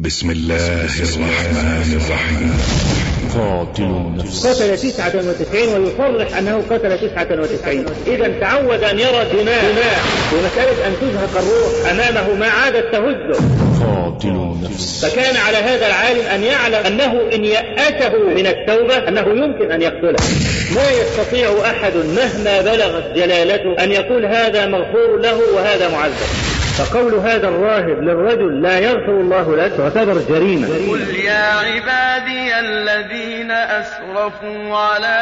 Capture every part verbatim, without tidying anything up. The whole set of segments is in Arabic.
بسم الله الرحمن الرحيم. قاتل النفس. قتل تسعة وتسعين ويصرح أنه قتل تسعة وتسعين. إذا تعود أن يرى دماء ومسألة أن تزهق الروح أمامه ما عادت تهزه. قاتل النفس. فكان على هذا العالم أن يعلم أنه إن يأته من التوبة أنه يمكن أن يقتله. لا يستطيع أحد مهما بلغت جلالته أن يقول هذا مغفور له وهذا معذب. فقول هذا الراهب للرجل لا يغفر الله لك تعتبر جريمة. قل يا عبادي الذين أسرفوا على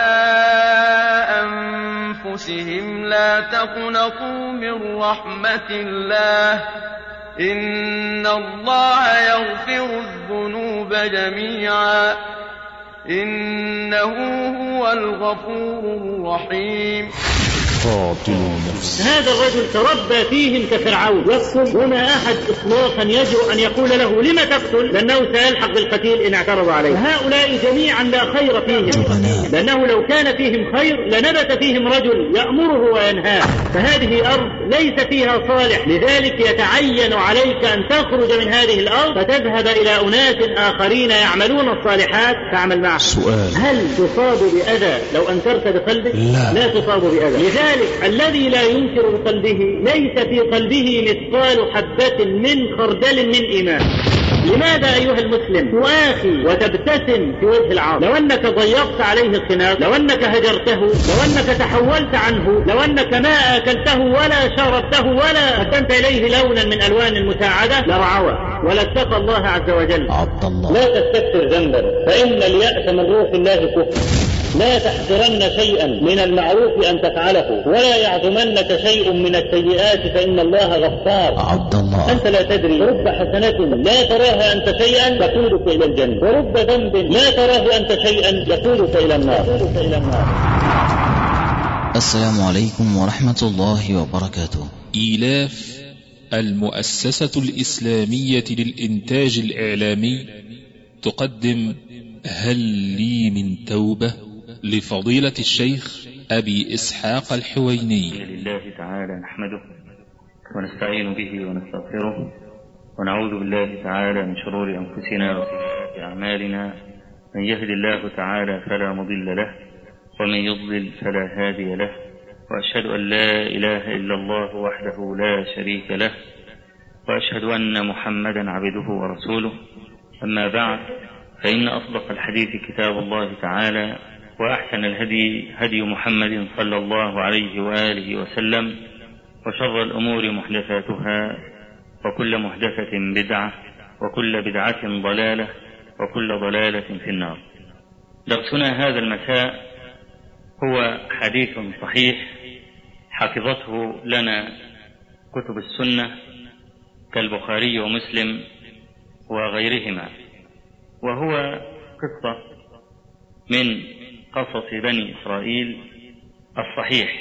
أنفسهم لا تقنطوا من رحمة الله إن الله يغفر الذنوب جميعا إنه هو الغفور الرحيم. قاتل النفس. هذا الرجل تربى فيهم كفرعون يقتل وما أحد إطلاقا يجرؤ أن يقول له لما تقتل لأنه سيلحق بالقتيل إن اعترض عليه. هؤلاء جميعا لا خير فيهم لأنه لو كان فيهم خير لنبت فيهم رجل يأمره وينهاه. فهذه أرض ليس فيها صالح لذلك يتعين عليك أن تخرج من هذه الأرض فتذهب إلى أناس آخرين يعملون الصالحات تعمل معهم. سؤال: هل تصاب بأذى لو أنكرت بقلبك؟ لا, لا تصاب بأذى. لذلك الذي لا ينكر بقلبه ليس في قلبه مثقال حبة من خردل من إيمان. لماذا أيها المسلم تؤاخي وتبتسم في وجه العاصي؟ لو أنك ضيقت عليه الخناق، لو أنك هجرته، لو أنك تحولت عنه، لو أنك ما أكلته ولا شربته ولا قدمت إليه لونا من ألوان المساعدة لرعوى ولا اتقى الله عز وجل. عبد الله. لا تستكثر ذنبا فإن اليأس من روح الله كفر. لا تحذرن شيئا من المعروف أن تفعله ولا يعظمنك شيء من السيئات فإن الله غفار. عبد الله. أنت لا تدري رب حسنة لا تراها أنت شيئا يقودك إلى الجنة ورب ذنب لا تراه أنت شيئا يقودك إلى النار. السلام عليكم ورحمة الله وبركاته. إيلاف المؤسسة الإسلامية للإنتاج الإعلامي تقدم هل لي من توبة لفضيلة الشيخ أبي إسحاق الحويني. لله تعالى نحمده ونستعين به ونستغفره ونعوذ بالله تعالى من شرور أنفسنا وسيئات أعمالنا من يهد الله تعالى فلا مضل له ومن يضلل فلا هادي له وأشهد أن لا إله إلا الله وحده لا شريك له وأشهد أن محمدا عبده ورسوله. أما بعد فإن أصدق الحديث كتاب الله تعالى وأحسن الهدي هدي محمد صلى الله عليه وآله وسلم وشر الأمور محدثاتها وكل محدثة بدعة وكل بدعة ضلالة وكل ضلالة في النار. درسنا هذا المساء هو حديث صحيح حفظته لنا كتب السنة كالبخاري ومسلم وغيرهما، وهو قصة من قصص بني إسرائيل الصحيح.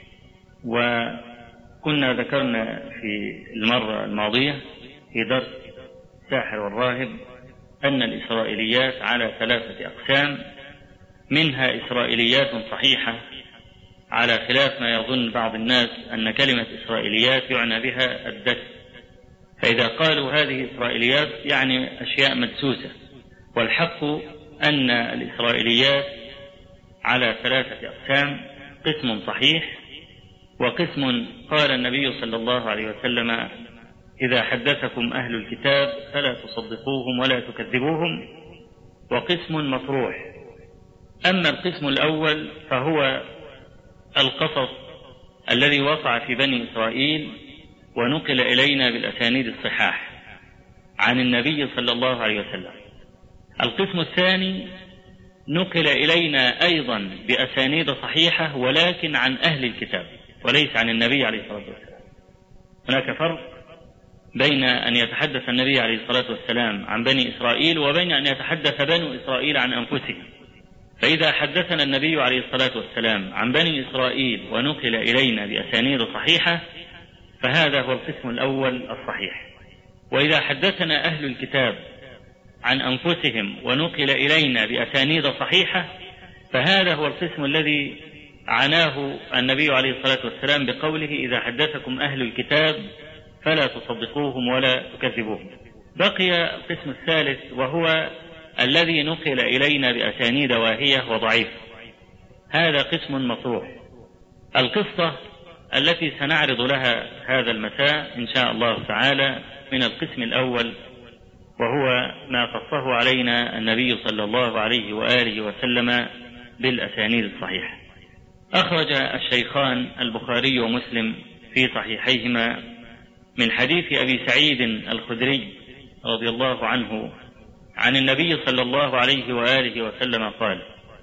وكنا ذكرنا في المرة الماضية في درس الساحر والراهب أن الإسرائيليات على ثلاثة أقسام، منها إسرائيليات صحيحة على خلاف ما يظن بعض الناس أن كلمة إسرائيليات يعنى بها الدس، فإذا قالوا هذه إسرائيليات يعني أشياء مدسوسة، والحق أن الإسرائيليات على ثلاثة أقسام: قسم صحيح، وقسم قال النبي صلى الله عليه وسلم إذا حدثكم أهل الكتاب فلا تصدقوهم ولا تكذبوهم، وقسم مطروح. أما القسم الأول فهو القصص الذي وقع في بني إسرائيل ونقل إلينا بالأسانيد الصحاح عن النبي صلى الله عليه وسلم. القسم الثاني نقل إلينا أيضا بأسانيد صحيحة ولكن عن أهل الكتاب وليس عن النبي عليه الصلاة والسلام. هناك فرق بين أن يتحدث النبي عليه الصلاة والسلام عن بني إسرائيل وبين أن يتحدث بنو إسرائيل عن أنفسهم. فإذا حدثنا النبي عليه الصلاة والسلام عن بني إسرائيل ونقل إلينا بأسانيد صحيحة فهذا هو القسم الأول الصحيح. وإذا حدثنا أهل الكتاب عن أنفسهم ونقل إلينا بأسانيد صحيحة فهذا هو القسم الذي عناه النبي عليه الصلاة والسلام بقوله إذا حدثكم أهل الكتاب فلا تصدقوهم ولا تكذبوهم. بقي القسم الثالث، وهو الذي نقل إلينا بأسانيد واهية وضعيفة. هذا قسم مطروح. القصة التي سنعرض لها هذا المساء إن شاء الله تعالى من القسم الأول، وهو ما قصه علينا النبي صلى الله عليه وآله وسلم بالأسانيد الصحيحة. أخرج الشيخان البخاري ومسلم في صحيحيهما من حديث أبي سعيد الخدري رضي الله عنه عن النبي صلى الله عليه وآله وسلم قال: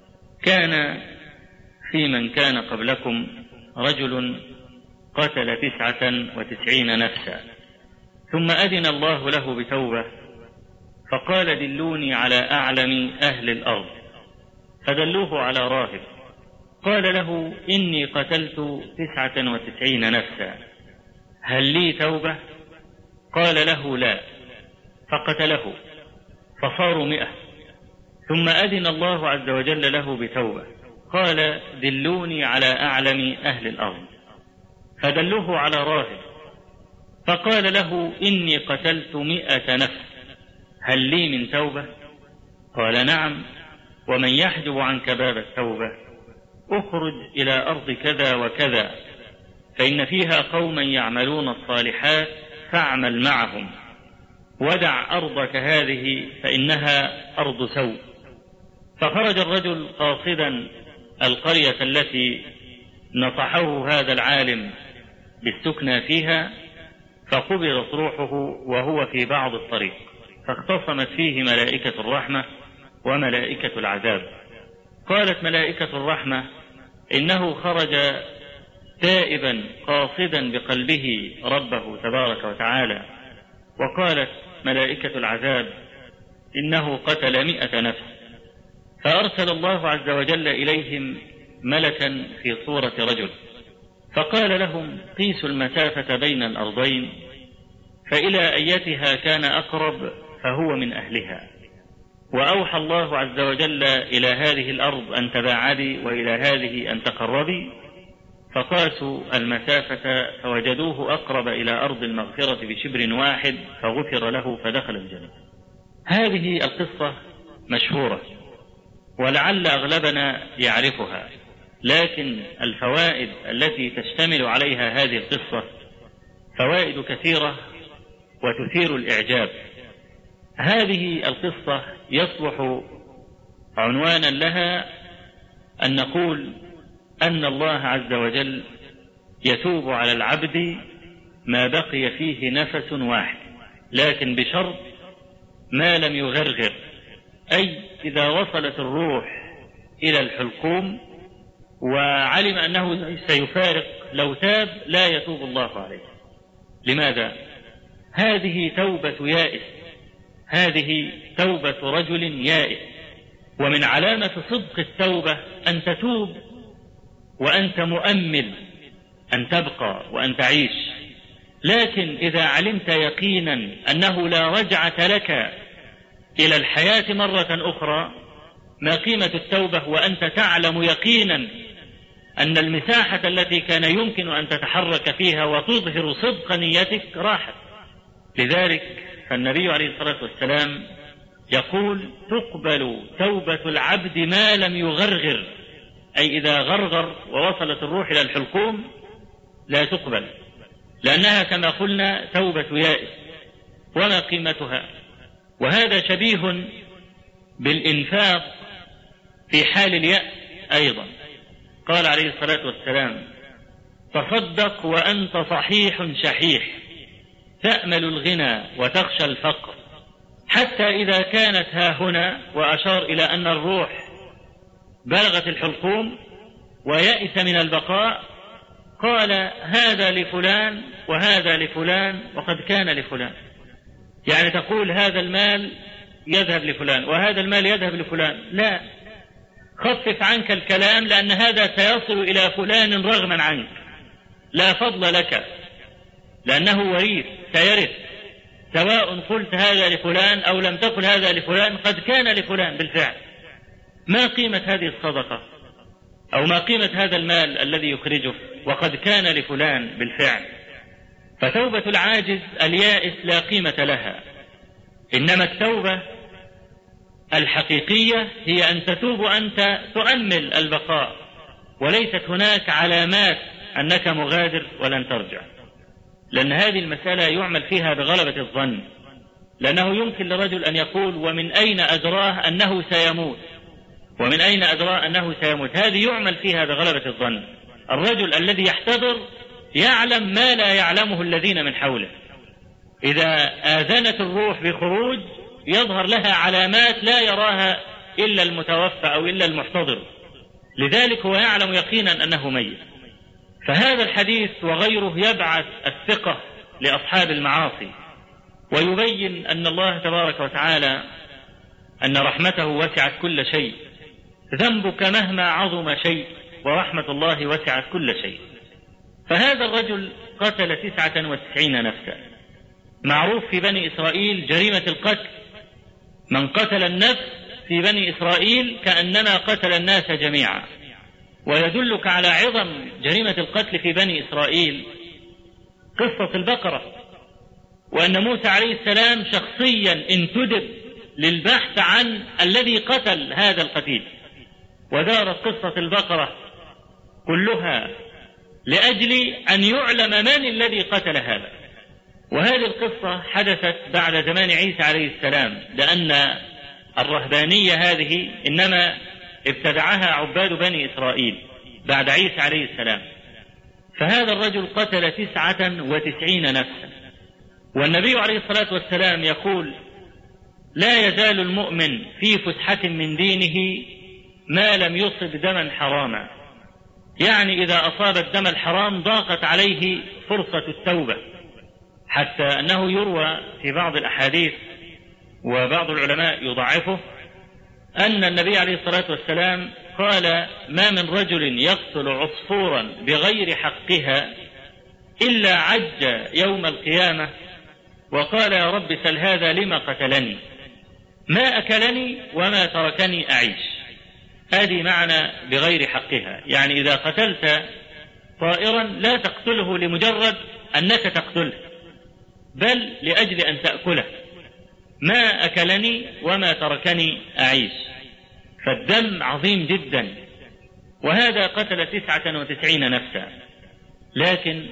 كان في من كان قبلكم رجل قتل تسعة وتسعين نفسا، ثم أذن الله له بتوبة، فقال: دلوني على أعلم أهل الأرض، فدلوه على راهب، قال له: إني قتلت تسعة وتسعين نفسا، هل لي توبة؟ قال له: لا، فقتله، فصاروا مئة، ثم أذن الله عز وجل له بتوبة، قال: دلوني على أعلم أهل الأرض، فدلوه على راهب، فقال له: إني قتلت مئة نفس، هل لي من توبة؟ قال: نعم، ومن يحجب عنك باب التوبة اخرج إلى أرض كذا وكذا، فإن فيها قوما يعملون الصالحات فاعمل معهم، ودع أرضك هذه فإنها أرض سوء. فخرج الرجل قاصدا القرية التي نصحه هذا العالم بالسكنى فيها، فقبضت روحه وهو في بعض الطريق، فاختصمت فيه ملائكة الرحمة وملائكة العذاب. قالت ملائكة الرحمة: إنه خرج تائبا قاصدا بقلبه ربه تبارك وتعالى. وقالت ملائكة العذاب: إنه قتل مئة نفس. فأرسل الله عز وجل إليهم ملكا في صورة رجل، فقال لهم: قيسوا المسافة بين الأرضين، فإلى أيتها كان أقرب فهو من أهلها. وأوحى الله عز وجل إلى هذه الأرض أن تباعدي، وإلى هذه أن تقربي، فقاسوا المسافة فوجدوه أقرب إلى أرض المغفرة بشبر واحد، فغفر له فدخل الجنة. هذه القصة مشهورة ولعل أغلبنا يعرفها، لكن الفوائد التي تشتمل عليها هذه القصة فوائد كثيرة وتثير الإعجاب. هذه القصة يصلح عنوانا لها أن نقول أن الله عز وجل يتوب على العبد ما بقي فيه نفس واحد، لكن بشرط ما لم يغرغر، أي إذا وصلت الروح إلى الحلقوم وعلم أنه سيفارق لو تاب لا يتوب الله عليه. لماذا؟ هذه توبة يائس، هذه توبة رجل يائس. ومن علامة صدق التوبة أن تتوب وأنت مؤمل أن تبقى وأن تعيش. لكن إذا علمت يقينا أنه لا رجعة لك إلى الحياة مرة أخرى، ما قيمة التوبة وأنت تعلم يقينا أن المساحة التي كان يمكن أن تتحرك فيها وتظهر صدق نيتك راحت. لذلك فالنبي عليه الصلاة والسلام يقول: تقبل توبة العبد ما لم يغرغر، أي إذا غرغر ووصلت الروح إلى الحلقوم لا تقبل، لأنها كما قلنا توبة يائس. وما قيمتها؟ وهذا شبيه بالإنفاق في حال اليأس أيضا. قال عليه الصلاة والسلام: تصدق وأنت صحيح شحيح، تأمل الغنى وتخشى الفقر، حتى إذا كانت ها هنا، وأشار إلى أن الروح بلغت الحلقوم ويأس من البقاء، قال: هذا لفلان وهذا لفلان وقد كان لفلان. يعني تقول هذا المال يذهب لفلان وهذا المال يذهب لفلان، لا، خفف عنك الكلام، لأن هذا سيصل إلى فلان رغما عنك، لا فضل لك، لأنه وريث سيرث، سواء قلت هذا لفلان أو لم تقل هذا لفلان، قد كان لفلان بالفعل. ما قيمة هذه الصدقة أو ما قيمة هذا المال الذي يخرجه وقد كان لفلان بالفعل؟ فتوبة العاجز اليائس لا قيمة لها، إنما التوبة الحقيقية هي أن تتوب أنت تؤمل البقاء، وليست هناك علامات أنك مغادر ولن ترجع، لأن هذه المسألة يعمل فيها بغلبة الظن، لأنه يمكن لرجل أن يقول ومن أين أدراه أنه سيموت، ومن أين أدراه أنه سيموت، هذه يعمل فيها بغلبة الظن. الرجل الذي يحتضر يعلم ما لا يعلمه الذين من حوله. إذا آذنت الروح بخروج يظهر لها علامات لا يراها إلا المتوفى أو إلا المحتضر، لذلك هو يعلم يقينا أنه ميت. فهذا الحديث وغيره يبعث الثقة لأصحاب المعاصي، ويبين أن الله تبارك وتعالى أن رحمته وسعت كل شيء، ذنبك مهما عظم شيء ورحمة الله وسعت كل شيء. فهذا الرجل قتل تسعة وتسعين نفسا، معروف في بني إسرائيل جريمة القتل، من قتل النفس في بني إسرائيل كأنما قتل الناس جميعا. ويدلك على عظم جريمة القتل في بني إسرائيل قصة البقرة، وأن موسى عليه السلام شخصيا انتدب للبحث عن الذي قتل هذا القتيل، ودارت قصة البقرة كلها لأجل أن يعلم من الذي قتل هذا. وهذه القصة حدثت بعد زمان عيسى عليه السلام، لأن الرهبانية هذه إنما ابتدعها عباد بني إسرائيل بعد عيسى عليه السلام. فهذا الرجل قتل تسعة وتسعين نفسا، والنبي عليه الصلاة والسلام يقول لا يزال المؤمن في فسحة من دينه ما لم يصب دما حراما، يعني إذا أصاب الدم الحرام ضاقت عليه فرصة التوبة، حتى أنه يروى في بعض الأحاديث وبعض العلماء يضعفه أن النبي عليه الصلاة والسلام قال ما من رجل يقتل عصفورا بغير حقها إلا عج يوم القيامة وقال يا رب سل هذا لما قتلني، ما أكلني وما تركني أعيش. هذه معنى بغير حقها، يعني إذا قتلت طائرا لا تقتله لمجرد أنك تقتله، بل لأجل أن تأكله. ما أكلني وما تركني أعيش، فالدم عظيم جدا، وهذا قتل تسعة وتسعين نفسا. لكن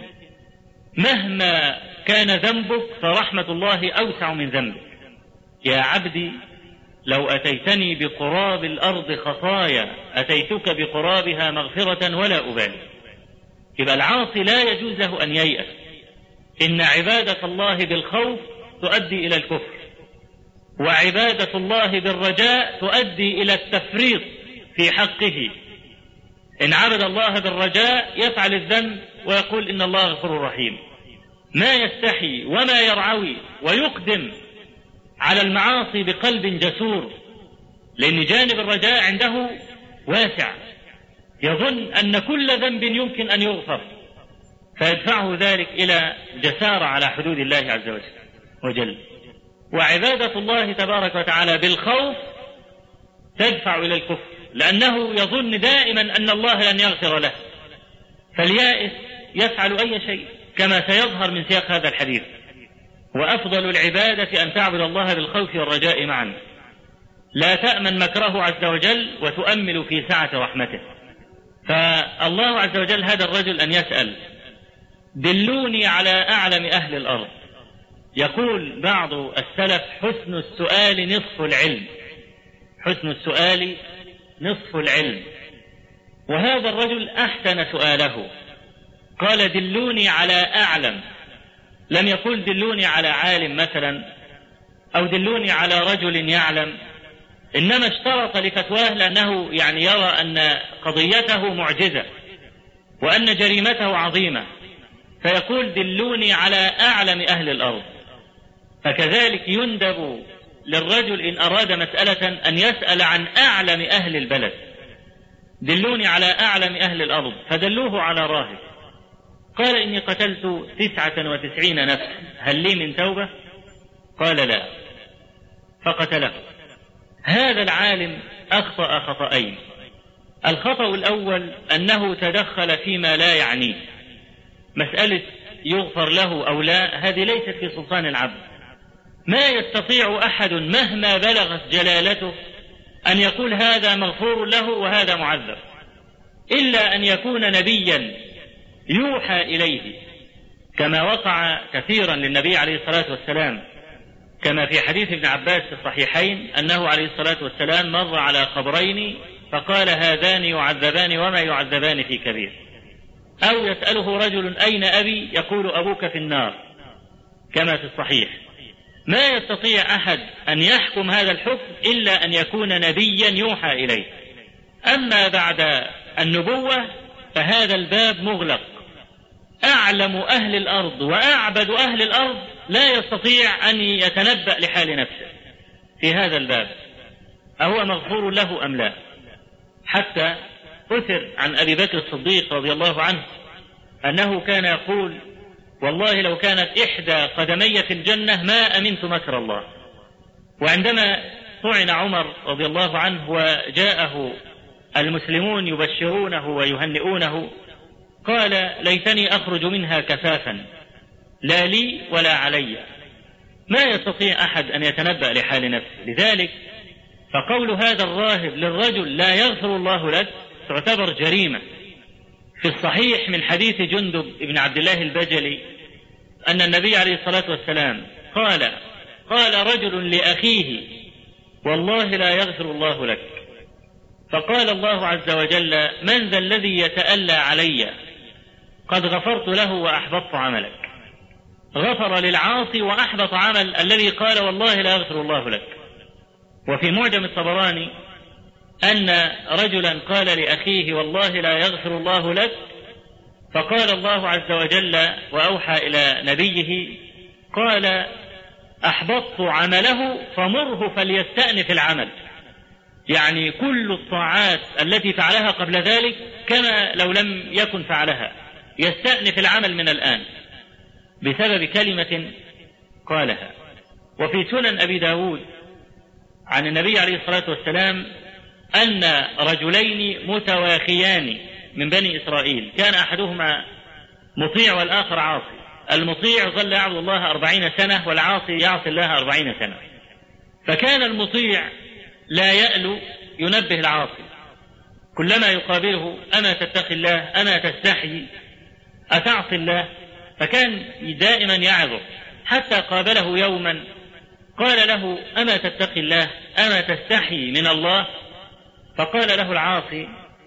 مهما كان ذنبك فرحمة الله أوسع من ذنبك. يا عبدي لو أتيتني بقراب الأرض خطايا أتيتك بقرابها مغفرة ولا أبالي. يبقى العاصي لا يجوز له أن ييأس. إن عبادة الله بالخوف تؤدي إلى الكفر، وعبادة الله بالرجاء تؤدي إلى التفريط في حقه. إن عبد الله بالرجاء يفعل الذنب ويقول إن الله غفور رحيم، ما يستحي وما يرعوي ويقدم على المعاصي بقلب جسور، لأن جانب الرجاء عنده واسع، يظن أن كل ذنب يمكن أن يغفر، فيدفعه ذلك إلى جسارة على حدود الله عز وجل. وعبادة الله تبارك وتعالى بالخوف تدفع إلى الكفر، لأنه يظن دائما أن الله لن يغفر له، فاليائس يفعل أي شيء كما سيظهر من سياق هذا الحديث. وأفضل العبادة أن تعبد الله بالخوف والرجاء معا، لا تأمن مكره عز وجل وتؤمل في سعة رحمته. فالله عز وجل هذا الرجل أن يسأل دلوني على أعلم أهل الأرض. يقول بعض السلف حسن السؤال نصف العلم، حسن السؤال نصف العلم. وهذا الرجل أحسن سؤاله، قال دلوني على أعلم، لم يقل دلوني على عالم مثلا أو دلوني على رجل يعلم، إنما اشترط لفتواه لأنه يعني يرى أن قضيته معجزة وأن جريمته عظيمة، فيقول دلوني على أعلم أهل الأرض. فكذلك يندب للرجل إن أراد مسألة أن يسأل عن أعلم أهل البلد، دلوني على أعلم أهل الأرض، فدلوه على راهب. قال إني قتلت تسعة وتسعين نفس، هل لي من توبة؟ قال لا، فقتله. هذا العالم أخطأ خطأين. الخطأ الأول أنه تدخل فيما لا يعنيه، مسألة يغفر له أو لا هذه ليست في سلطان العبد، ما يستطيع أحد مهما بلغت جلالته أن يقول هذا مغفور له وهذا معذب، إلا أن يكون نبيا يوحى إليه، كما وقع كثيرا للنبي عليه الصلاة والسلام، كما في حديث ابن عباس في الصحيحين أنه عليه الصلاة والسلام مر على قبرين فقال هذان يعذبان وما يعذبان في كبير. أو يسأله رجل أين أبي؟ يقول أبوك في النار، كما في الصحيح. ما يستطيع أحد أن يحكم هذا الحكم إلا أن يكون نبيا يوحى إليه. أما بعد النبوة فهذا الباب مغلق، أعلم أهل الأرض وأعبد أهل الأرض لا يستطيع أن يتنبأ لحال نفسه في هذا الباب أهو مغفور له أم لا. حتى أثر عن أبي بكر الصديق رضي الله عنه أنه كان يقول والله لو كانت إحدى قدمي في الجنة ما أمنت مكر الله. وعندما طعن عمر رضي الله عنه وجاءه المسلمون يبشرونه ويهنئونه قال ليتني أخرج منها كفافا لا لي ولا علي. ما يستطيع أحد أن يتنبأ لحال نفسه. لذلك فقول هذا الراهب للرجل لا يغفر الله لك تعتبر جريمة. في الصحيح من حديث جندب بن عبد الله البجلي أن النبي عليه الصلاة والسلام قال قال رجل لأخيه والله لا يغفر الله لك، فقال الله عز وجل من ذا الذي يتألى علي؟ قد غفرت له وأحبطت عملك. غفر للعاصي وأحبط عمل الذي قال والله لا يغفر الله لك. وفي معجم الطبراني أن رجلا قال لأخيه والله لا يغفر الله لك، فقال الله عز وجل وأوحى إلى نبيه قال أحبطت عمله فمره فليستأنف العمل. يعني كل الطاعات التي فعلها قبل ذلك كما لو لم يكن فعلها، يستأنف العمل من الآن بسبب كلمة قالها. وفي سنن أبي داود عن النبي عليه الصلاة والسلام أن رجلين متواخيان من بني إسرائيل كان أحدهما مطيع والآخر عاصي. المطيع ظل يعبد الله أربعين سنة والعاصي يعصي الله أربعين سنة. فكان المطيع لا يألو ينبه العاصي كلما يقابله أما تتقي الله أما تستحي أتعصي الله، فكان دائما يعظه حتى قابله يوما قال له أما تتقي الله أما تستحي من الله؟ فقال له العاصي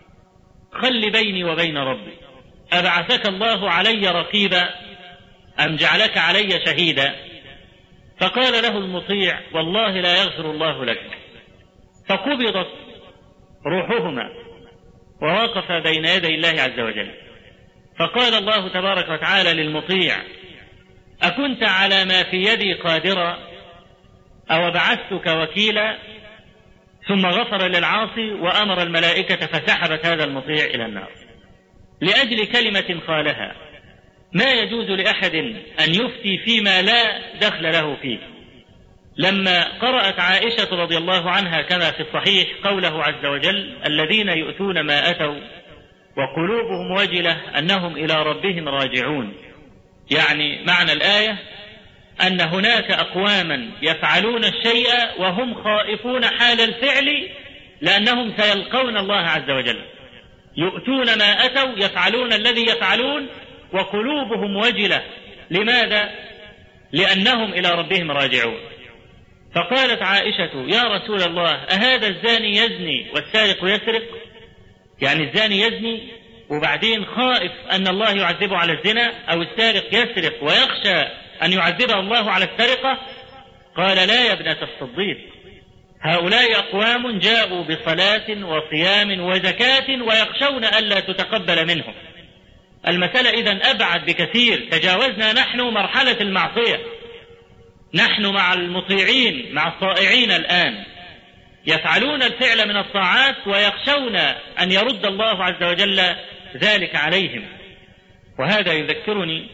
خل بيني وبين ربي، أبعثك الله علي رقيبا أم جعلك علي شهيدا؟ فقال له المطيع والله لا يغفر الله لك. فقبضت روحهما ووقف بين يدي الله عز وجل. فقال الله تبارك وتعالى للمطيع أكنت على ما في يدي قادرا أو بعثتك وكيلا؟ ثم غفر للعاصي وأمر الملائكة فسحبت هذا المطيع إلى النار لأجل كلمة قالها. ما يجوز لأحد أن يفتي فيما لا دخل له فيه. لما قرأت عائشة رضي الله عنها كما في الصحيح قوله عز وجل الذين يؤتون ما أتوا وقلوبهم وجلة أنهم إلى ربهم راجعون، يعني معنى الآية أن هناك أقواما يفعلون الشيء وهم خائفون حال الفعل لأنهم سيلقون الله عز وجل. يؤتون ما أتوا يفعلون الذي يفعلون وقلوبهم وجلة. لماذا؟ لأنهم إلى ربهم راجعون. فقالت عائشة يا رسول الله أهذا الزاني يزني والسارق يسرق؟ يعني الزاني يزني وبعدين خائف أن الله يعذبه على الزنا، أو السارق يسرق ويخشى أن يعذبه الله على السرقة؟ قال لا يا ابنة الصديق، هؤلاء أقوام جاءوا بصلاة وصيام وزكاة ويخشون ألا تتقبل منهم. المسألة إذن أبعد بكثير، تجاوزنا نحن مرحلة المعصية، نحن مع المطيعين مع الطائعين الآن يفعلون الفعل من الطاعات ويخشون أن يرد الله عز وجل ذلك عليهم. وهذا يذكرني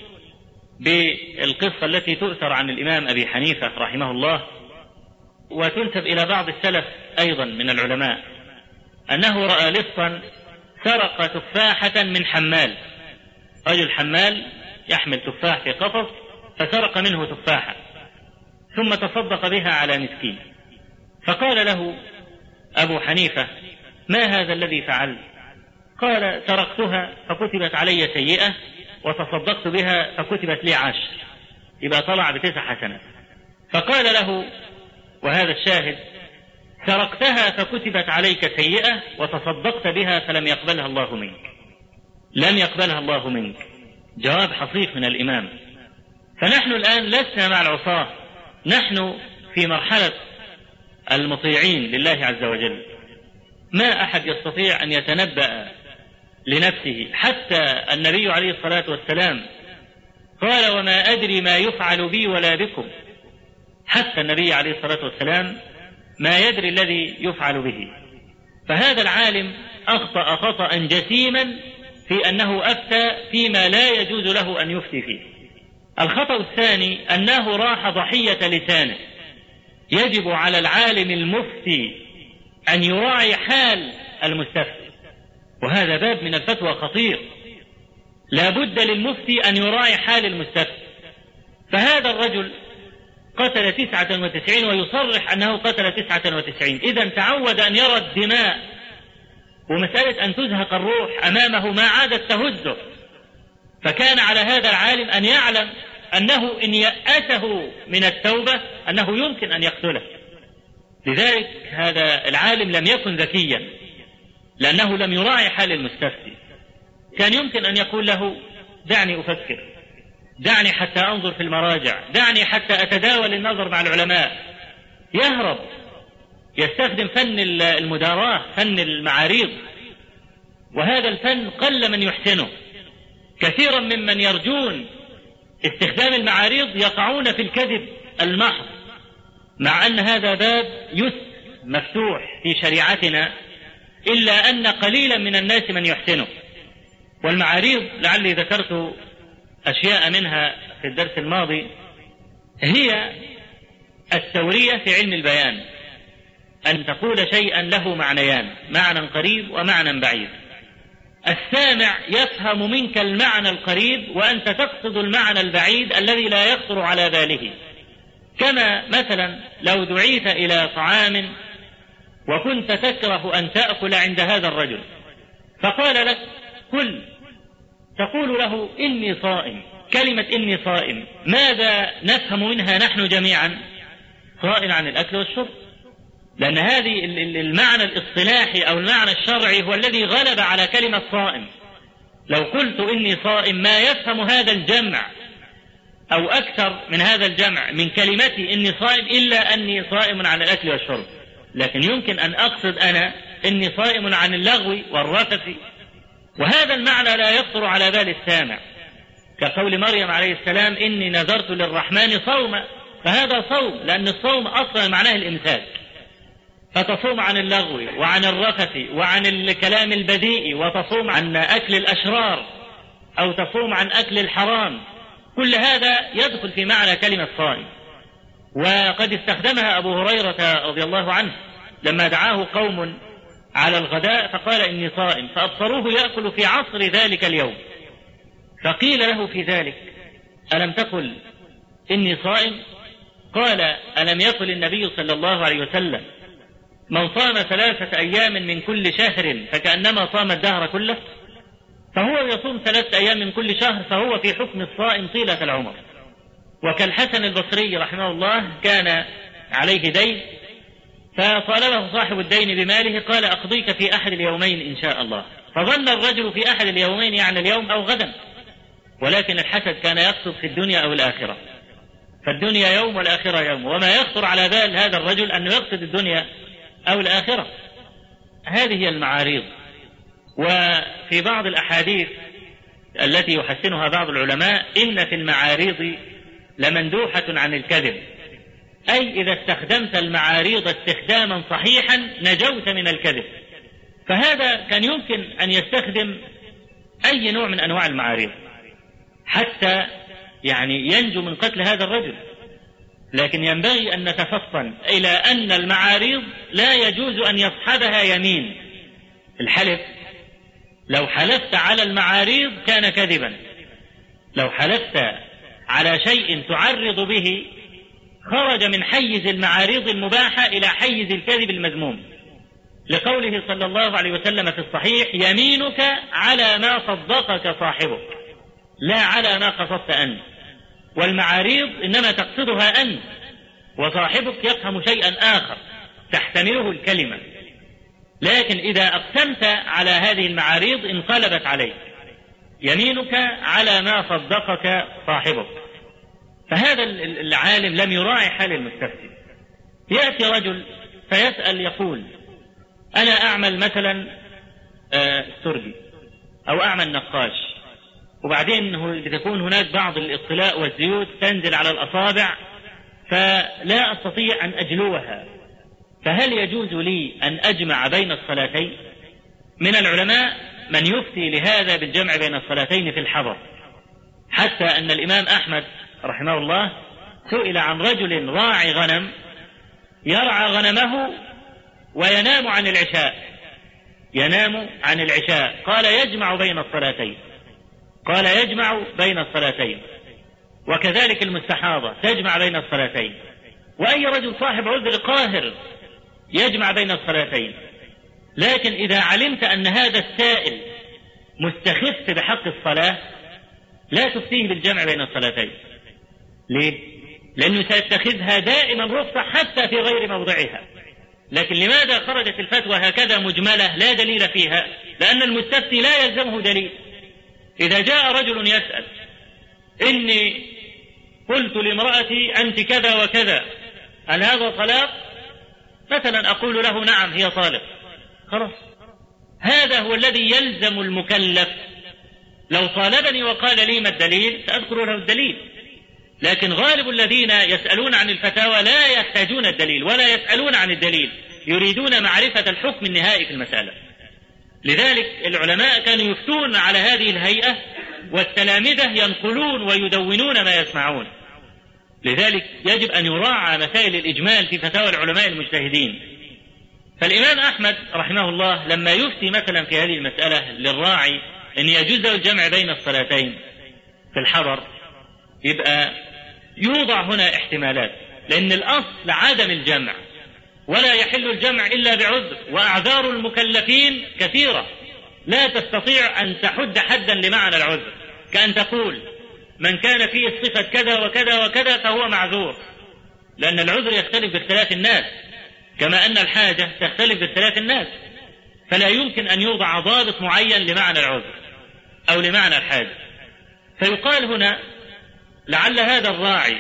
بالقصة التي تؤثر عن الإمام أبي حنيفة رحمه الله وتنسب إلى بعض السلف أيضا من العلماء أنه رأى لصا سرق تفاحة من حمال. رجل حمال يحمل تفاح في قفص فسرق منه تفاحة، ثم تصدق بها على مسكين. فقال له أبو حنيفة: ما هذا الذي فعلت؟ قال: تركتها فكتبت علي سيئة وتصدقت بها فكتبت لي عشر، يبقى طلع بتسع حسنات. فقال له، وهذا الشاهد: تركتها فكتبت عليك سيئة وتصدقت بها فلم يقبلها الله منك. لم يقبلها الله منك. جواب حصيف من الإمام. فنحن الآن لسنا مع العصاة، نحن في مرحلة المطيعين لله عز وجل. ما أحد يستطيع أن يتنبأ لنفسه، حتى النبي عليه الصلاة والسلام قال: وما أدري ما يفعل بي ولا بكم. حتى النبي عليه الصلاة والسلام ما يدري الذي يفعل به. فهذا العالم أخطأ خطأ جسيما في أنه أفتى فيما لا يجوز له أن يفتي فيه. الخطأ الثاني أنه راح ضحية لسانه. يجب على العالم المفتي أن يراعي حال المستفتي، وهذا باب من الفتوى خطير. لا بد للمفتي أن يراعي حال المستفتي. فهذا الرجل قتل تسعة وتسعين ويصرح أنه قتل تسعة وتسعين، إذن تعود أن يرى الدماء، ومسألة أن تزهق الروح أمامه ما عادت تهزه. فكان على هذا العالم أن يعلم أنه إن يأسه من التوبة أنه يمكن أن يقتله. لذلك هذا العالم لم يكن ذكيا، لأنه لم يراعي حال المستفتي. كان يمكن أن يقول له: دعني أفكر، دعني حتى أنظر في المراجع، دعني حتى أتداول النظر مع العلماء. يهرب، يستخدم فن المداراة، فن المعاريض، وهذا الفن قل من يحسنه. كثيرا ممن يرجون استخدام المعاريض يقعون في الكذب المحض، مع أن هذا باب يسر مفتوح في شريعتنا، إلا أن قليلا من الناس من يحسنه. والمعاريض لعلي ذكرت أشياء منها في الدرس الماضي، هي التورية في علم البيان، أن تقول شيئا له معنيان، معنى قريب ومعنى بعيد. السامع يفهم منك المعنى القريب وأنت تقصد المعنى البعيد الذي لا يخطر على باله. كما مثلا لو دعيت إلى طعام وكنت تكره أن تأكل عند هذا الرجل، فقال لك: كل، تقول له: إني صائم. كلمة إني صائم ماذا نفهم منها نحن جميعا؟ صائم عن الأكل والشرب، لأن هذه المعنى الاصطلاحي أو المعنى الشرعي هو الذي غلب على كلمة صائم. لو قلت إني صائم ما يفهم هذا الجمع أو أكثر من هذا الجمع من كلمتي إني صائم إلا أني صائم عن الأكل والشرب، لكن يمكن أن أقصد أنا إني صائم عن اللغو والرفث، وهذا المعنى لا يخطر على بال السامع. كقول مريم عليه السلام: إني نذرت للرحمن صوما، فهذا صوم، لأن الصوم أصلا معناه الإمساك، فتصوم عن اللغو وعن الرفث وعن الكلام البذيء، وتصوم عن أكل الأشرار أو تصوم عن أكل الحرام. كل هذا يدخل في معنى كلمة صائم. وقد استخدمها أبو هريرة رضي الله عنه لما دعاه قوم على الغداء فقال: إني صائم، فأبصروه يأكل في عصر ذلك اليوم، فقيل له في ذلك: ألم تقل إني صائم؟ قال: ألم يقل النبي صلى الله عليه وسلم: من صام ثلاثة أيام من كل شهر فكأنما صام الدهر كله؟ فهو يصوم ثلاثة أيام من كل شهر، فهو في حكم الصائم طيلة العمر. وكالحسن البصري رحمه الله كان عليه دين، فطالبه صاحب الدين بماله، قال: أقضيك في أحد اليومين إن شاء الله. فظن الرجل في أحد اليومين يعني اليوم أو غدا، ولكن الحسد كان يقصد في الدنيا أو الآخرة، فالدنيا يوم والآخرة يوم، وما يخطر على بال هذا الرجل أنه يقصد الدنيا أو الآخرة. هذه هي المعاريض. وفي بعض الأحاديث التي يحسنها بعض العلماء: إن في المعاريض لمندوحة عن الكذب، أي إذا استخدمت المعاريض استخداما صحيحا نجوت من الكذب. فهذا كان يمكن أن يستخدم أي نوع من أنواع المعاريض حتى يعني ينجو من قتل هذا الرجل، لكن ينبغي أن نتفطن إلى أن المعاريض لا يجوز أن يصحبها يمين. الحلف، لو حلفت على المعاريض كان كذبا، لو حلفت على شيء تعرض به خرج من حيز المعاريض المباحة إلى حيز الكذب المذموم، لقوله صلى الله عليه وسلم في الصحيح: يمينك على ما صدقك صاحبك لا على ما قصدت أنت. والمعاريض إنما تقصدها أنت، وصاحبك يفهم شيئا آخر تحتمله الكلمة، لكن إذا أقسمت على هذه المعاريض انقلبت عليك. يمينك على ما صدقك صاحبك. فهذا العالم لم يراعي حال المستفتي. يأتي رجل فيسأل يقول: أنا أعمل مثلا استرجي أو أعمل نقاش، وبعدين بتكون هناك بعض الاطلاء والزيوت تنزل على الأصابع فلا أستطيع أن أجلوها، فهل يجوز لي أن أجمع بين الصلاتين؟ من العلماء من يفتي لهذا بالجمع بين الصلاتين في الحضر، حتى أن الإمام أحمد رحمه الله سئل عن رجل راعي غنم يرعى غنمه وينام عن العشاء ينام عن العشاء قال: يجمع بين الصلاتين قال يجمع بين الصلاتين. وكذلك المستحاضة تجمع بين الصلاتين، وأي رجل صاحب عذر قاهر يجمع بين الصلاتين. لكن إذا علمت أن هذا السائل مستخف بحق الصلاة لا تفتيه بالجمع بين الصلاتين. ليه؟ لأنه سيتخذها دائما رخصة حتى في غير موضعها. لكن لماذا خرجت الفتوى هكذا مجملة لا دليل فيها؟ لأن المستفتي لا يلزمه دليل. إذا جاء رجل يسأل: إني قلت لامرأتي أنت كذا وكذا، هل هذا طلاق؟ مثلا أقول له: نعم هي طالق، خلاص. هذا هو الذي يلزم المكلف. لو طالبني وقال لي ما الدليل سأذكر له الدليل، لكن غالب الذين يسألون عن الفتاوى لا يحتاجون الدليل ولا يسألون عن الدليل، يريدون معرفة الحكم النهائي في المسألة. لذلك العلماء كانوا يفتون على هذه الهيئة، والتلامذة ينقلون ويدونون ما يسمعون. لذلك يجب أن يراعى مسائل الإجمال في فتاوى العلماء المجتهدين. فالإمام أحمد رحمه الله لما يفتي مثلا في هذه المسألة للراعي أن يجوز الجمع بين الصلاتين في الحضر، يبقى يوضع هنا احتمالات، لأن الأصل عدم الجمع، ولا يحل الجمع إلا بعذر، وأعذار المكلفين كثيرة لا تستطيع أن تحد حدا لمعنى العذر، كأن تقول: من كان فيه صفة كذا وكذا وكذا فهو معذور، لأن العذر يختلف باختلاف الناس، كما أن الحاجة تختلف باختلاف الناس، فلا يمكن أن يوضع ضابط معين لمعنى العذر أو لمعنى الحاجة. فيقال هنا: لعل هذا الراعي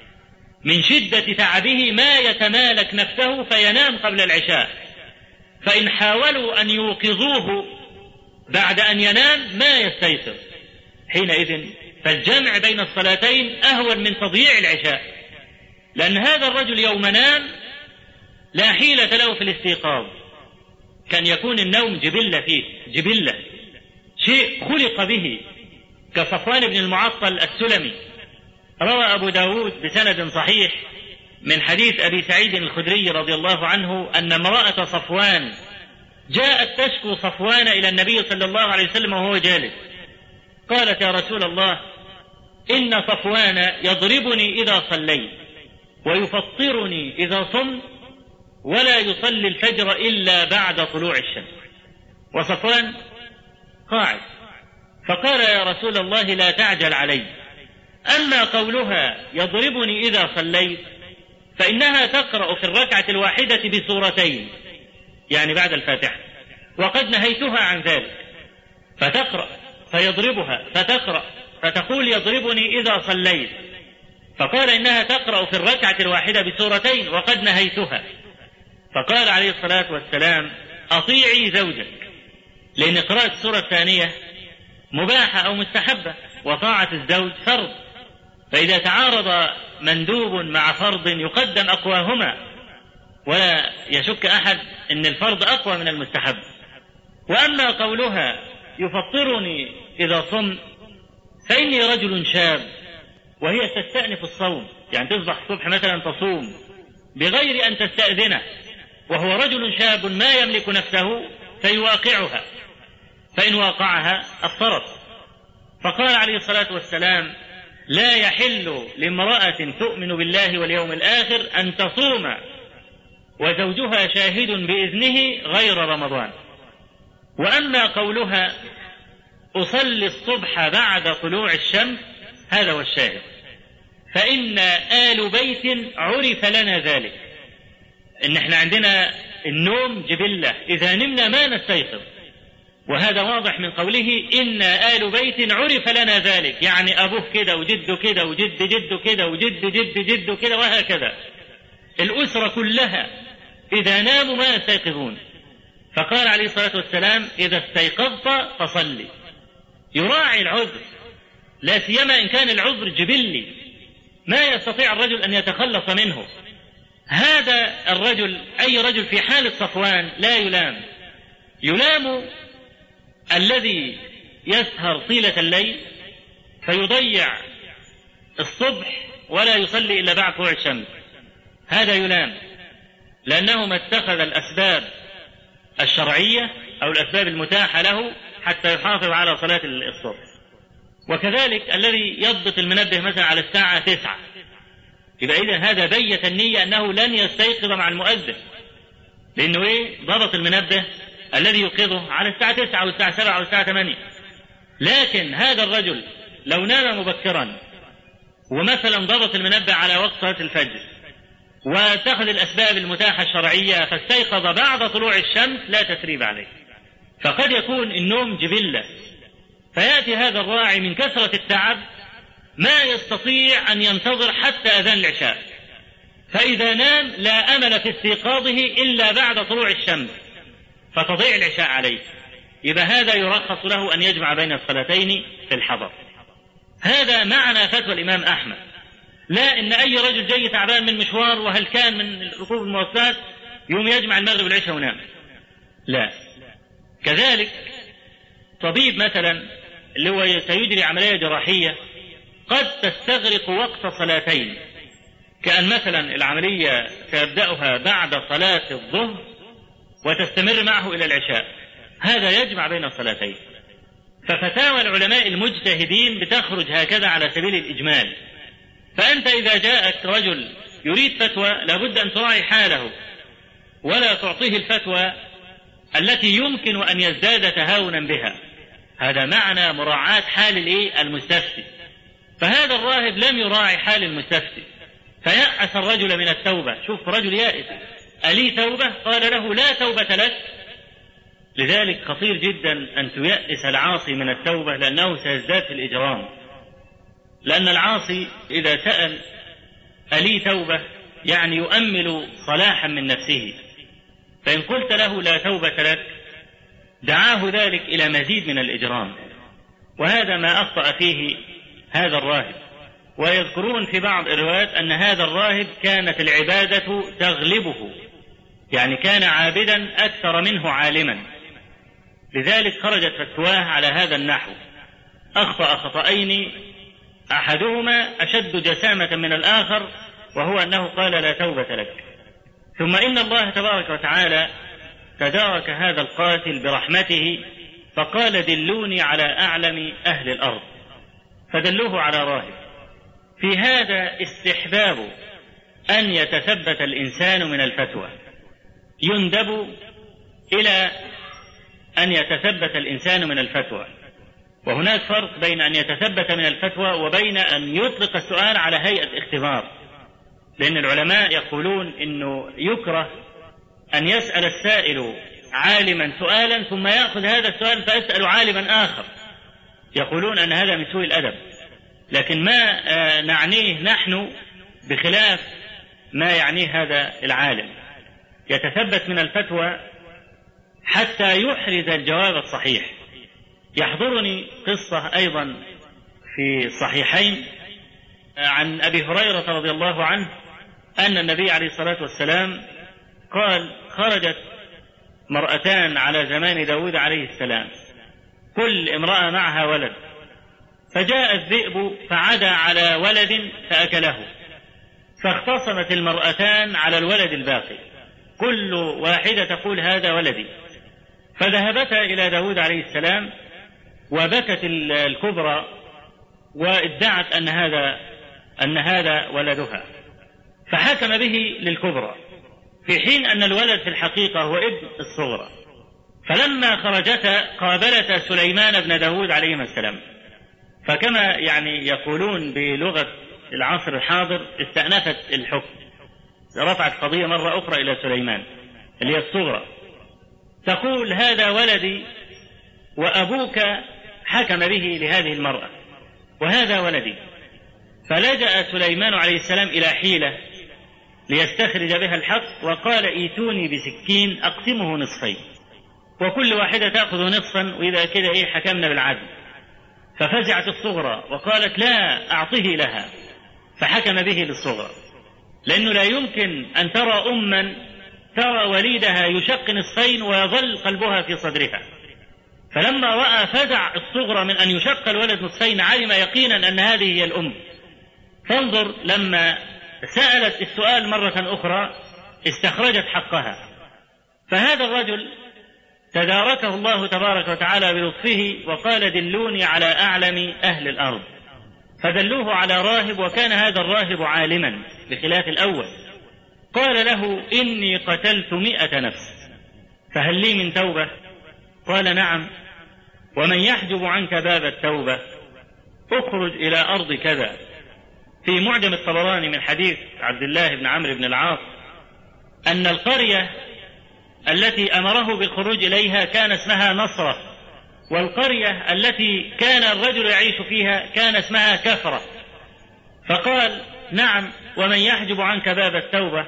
من شدة تعبه ما يتمالك نفسه فينام قبل العشاء، فإن حاولوا أن يوقظوه بعد أن ينام ما يستيقظ، حينئذ فالجمع بين الصلاتين أهون من تضييع العشاء، لأن هذا الرجل يوم نام لا حيلة له في الاستيقاظ، كان يكون النوم جبلة فيه، جبلة شيء خلق به، كصفوان بن المعطل السلمي. روى أبو داود بسند صحيح من حديث أبي سعيد الخدري رضي الله عنه أن امرأة صفوان جاءت تشكو صفوان إلى النبي صلى الله عليه وسلم وهو جالس، قالت: يا رسول الله، إن صفوان يضربني إذا صليت ويفطرني إذا صمت ولا يصلي الفجر إلا بعد طلوع الشمس. وصفوان قاعد، فقال: يا رسول الله لا تعجل علي، أما قولها يضربني إذا صليت فإنها تقرأ في الركعة الواحدة بسورتين، يعني بعد الفاتحة، وقد نهيتها عن ذلك، فتقرأ فيضربها فتقرأ فتقول يضربني إذا صليت، فقال إنها تقرأ في الركعة الواحدة بسورتين وقد نهيتها. فقال عليه الصلاة والسلام: أطيعي زوجك، لأن قراءة السورة الثانية مباحة أو مستحبة، وطاعة الزوج فرض، فإذا تعارض مندوب مع فرض يقدم أقواهما، ولا يشك أحد أن الفرض أقوى من المستحب. وأما قولها يفطرني إذا صمت فإني رجل شاب، وهي تستأنف الصوم، يعني تصبح الصبح مثلا تصوم بغير أن تستأذنه، وهو رجل شاب ما يملك نفسه فيواقعها، فإن واقعها أفطرت. فقال عليه الصلاة والسلام: لا يحل لامرأة تؤمن بالله واليوم الآخر أن تصوم وزوجها شاهد بإذنه غير رمضان. وأما قولها أصلي الصبح بعد طلوع الشمس هذا هو الشاهد، فإن آل بيت عرف لنا ذلك، إن احنا عندنا النوم جبلة، إذا نمنا ما نستيقظ، وهذا واضح من قوله إن آل بيت عرف لنا ذلك، يعني أبوه كده وجده كده وجد جده كده وجد جد جده كده وهكذا، الأسرة كلها إذا ناموا ما يستيقظون. فقال عليه الصلاة والسلام إذا استيقظت فصلي، يراعي العذر، لا سيما إن كان العذر جبلي ما يستطيع الرجل أن يتخلص منه. هذا الرجل أي رجل في حال صفوان لا يلام، يلام الذي يسهر طيلة الليل فيضيع الصبح ولا يصلي إلا بعد طلوع الشمس، هذا يلام لأنه ما اتخذ الأسباب الشرعية أو الأسباب المتاحة له حتى يحافظ على صلاة الصبح. وكذلك الذي يضبط المنبه مثلا على الساعة تسعة، يبقى إذا هذا بيت النية أنه لن يستيقظ مع المؤذن، لأنه إيه ضبط المنبه الذي يوقظه على الساعة تسعة أو الساعة سبعة أو الساعة ثمانية. لكن هذا الرجل لو نام مبكرا ومثلا ضبط المنبه على وقت صلاة الفجر واتخذ الأسباب المتاحة الشرعية فاستيقظ بعد طلوع الشمس لا تثريب عليه. فقد يكون النوم جبلة، فيأتي هذا الراعي من كثرة التعب ما يستطيع أن ينتظر حتى أذان العشاء، فإذا نام لا أمل في استيقاظه إلا بعد طلوع الشمس فتضيع العشاء عليه، يبقى هذا يرخص له أن يجمع بين الصلاتين في الحضر. هذا معنى فتوى الإمام أحمد، لا إن أي رجل جاي تعبان من مشوار وهل كان من ركوب المواصلات يوم يجمع المغرب والعشاء ونام، لا. كذلك طبيب مثلا اللي هو سيجري عملية جراحية قد تستغرق وقت صلاتين، كأن مثلا العملية سيبدأها بعد صلاة الظهر وتستمر معه إلى العشاء، هذا يجمع بين الصلاتين. ففتاوى العلماء المجتهدين بتخرج هكذا على سبيل الإجمال. فأنت إذا جاءك رجل يريد فتوى لابد أن تراعي حاله ولا تعطيه الفتوى التي يمكن أن يزداد تهاونا بها، هذا معنى مراعاة حال المستفتي. فهذا الراهب لم يراعي حال المستفتي فيأس الرجل من التوبة. شوف رجل يائس، ألي توبة؟ قال له لا توبة لك. لذلك خطير جدا أن تيأس العاصي من التوبة لأنه سيزداد في الإجرام، لأن العاصي إذا سأل ألي توبة يعني يؤمل صلاحا من نفسه، فإن قلت له لا توبة لك دعاه ذلك إلى مزيد من الإجرام، وهذا ما أخطأ فيه هذا الراهب. ويذكرون في بعض الروايات أن هذا الراهب كانت العبادة تغلبه، يعني كان عابدا أكثر منه عالما، لذلك خرجت فتواه على هذا النحو. أخطأ خطأين أحدهما أشد جسامة من الآخر، وهو أنه قال لا توبة لك. ثم إن الله تبارك وتعالى تدارك هذا القاتل برحمته فقال دلوني على أعلم أهل الأرض، فدلوه على راهب. في هذا استحباب أن يتثبت الإنسان من الفتوى، يندب إلى أن يتثبت الإنسان من الفتوى، وهناك فرق بين أن يتثبت من الفتوى وبين أن يطلق السؤال على هيئة اختبار، لأن العلماء يقولون إنه يكره أن يسأل السائل عالما سؤالا ثم يأخذ هذا السؤال فيسأل عالما آخر، يقولون أن هذا من سوء الأدب. لكن ما نعنيه نحن بخلاف ما يعنيه هذا العالم، يتثبت من الفتوى حتى يحرز الجواب الصحيح. يحضرني قصة أيضا في الصحيحين عن أبي هريرة رضي الله عنه أن النبي عليه الصلاة والسلام قال خرجت مرأتان على زمان داود عليه السلام، كل امرأة معها ولد، فجاء الذئب فعدى على ولد فأكله، فاختصمت المرأتان على الولد الباقي، كل واحدة تقول هذا ولدي، فذهبتا إلى داود عليه السلام وبكت الكبرى وادعت أن هذا أن هذا ولدها، فحكم به للكبرى، في حين أن الولد في الحقيقة هو ابن الصغرى. فلما خرجتا قابلتا سليمان بن داود عليه السلام، فكما يعني يقولون بلغة العصر الحاضر استأنفت الحكم، رفعت قضية مرة أخرى إلى سليمان اللي هي الصغرى، تقول هذا ولدي وأبوك حكم به لهذه المرأة وهذا ولدي. فلجأ سليمان عليه السلام إلى حيلة ليستخرج بها الحق، وقال ايتوني بسكين أقسمه نصفين وكل واحدة تأخذ نصفا وإذا كده إيه حكمنا بالعدل. ففزعت الصغرى وقالت لا أعطه لها، فحكم به للصغرى، لأنه لا يمكن أن ترى أما ترى وليدها يشق نصفين ويظل قلبها في صدرها. فلما رأى فزع الصغرى من أن يشق الولد نصفين علم يقينا أن هذه هي الأم. فانظر لما سألت السؤال مرة أخرى استخرجت حقها. فهذا الرجل تداركه الله تبارك وتعالى بلطفه وقال دلوني على أعلم أهل الأرض، فدلوه على راهب، وكان هذا الراهب عالما بخلاف الأول. قال له إني قتلت مئة نفس فهل لي من توبة؟ قال نعم، ومن يحجب عنك باب التوبة اخرج إلى أرض كذا. في معجم الطبراني من حديث عبد الله بن عمرو بن العاص أن القرية التي أمره بالخروج إليها كان اسمها نصرة، والقرية التي كان الرجل يعيش فيها كان اسمها كفرة. فقال نعم، ومن يحجب عنك باب التوبة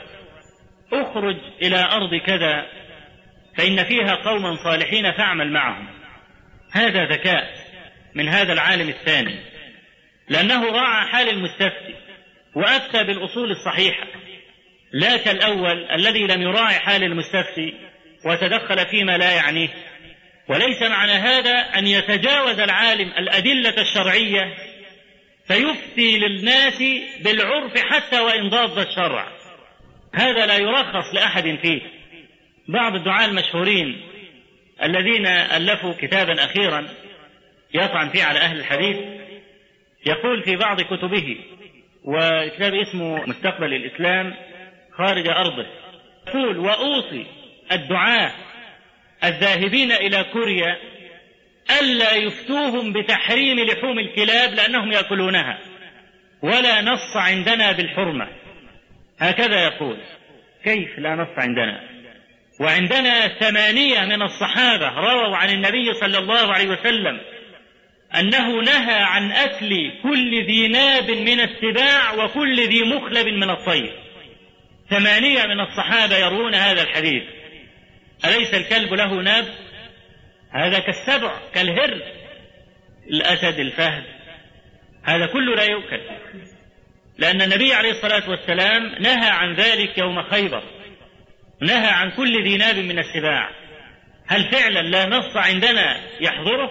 اخرج إلى أرض كذا فإن فيها قوما صالحين فاعمل معهم. هذا ذكاء من هذا العالم الثاني، لأنه راعى حال المستفتي وأفتى بالأصول الصحيحة، لا كالأول الذي لم يراعي حال المستفتي وتدخل فيما لا يعنيه. وليس معنى هذا أن يتجاوز العالم الأدلة الشرعية فيفتي للناس بالعرف حتى وإن ضاد الشرع، هذا لا يرخص لأحد فيه. بعض الدعاة المشهورين الذين ألفوا كتابا أخيرا يطعن فيه على أهل الحديث يقول في بعض كتبه، وكتاب اسمه مستقبل الإسلام خارج أرضه، يقول وأوصي الدعاة الذاهبين إلى كوريا ألا يفتوهم بتحريم لحوم الكلاب لأنهم يأكلونها، ولا نص عندنا بالحرمة. هكذا يقول. كيف لا نص عندنا وعندنا ثمانية من الصحابة رووا عن النبي صلى الله عليه وسلم أنه نهى عن أكل كل ذي ناب من السباع وكل ذي مخلب من الطير. ثمانية من الصحابة يروون هذا الحديث. أليس الكلب له ناب؟ هذا كالسبع كالهر، الأسد الفهد هذا كله لا يؤكل، لأن النبي عليه الصلاة والسلام نهى عن ذلك يوم خيبر، نهى عن كل ذي ناب من السباع. هل فعلا لا نص عندنا يحضره؟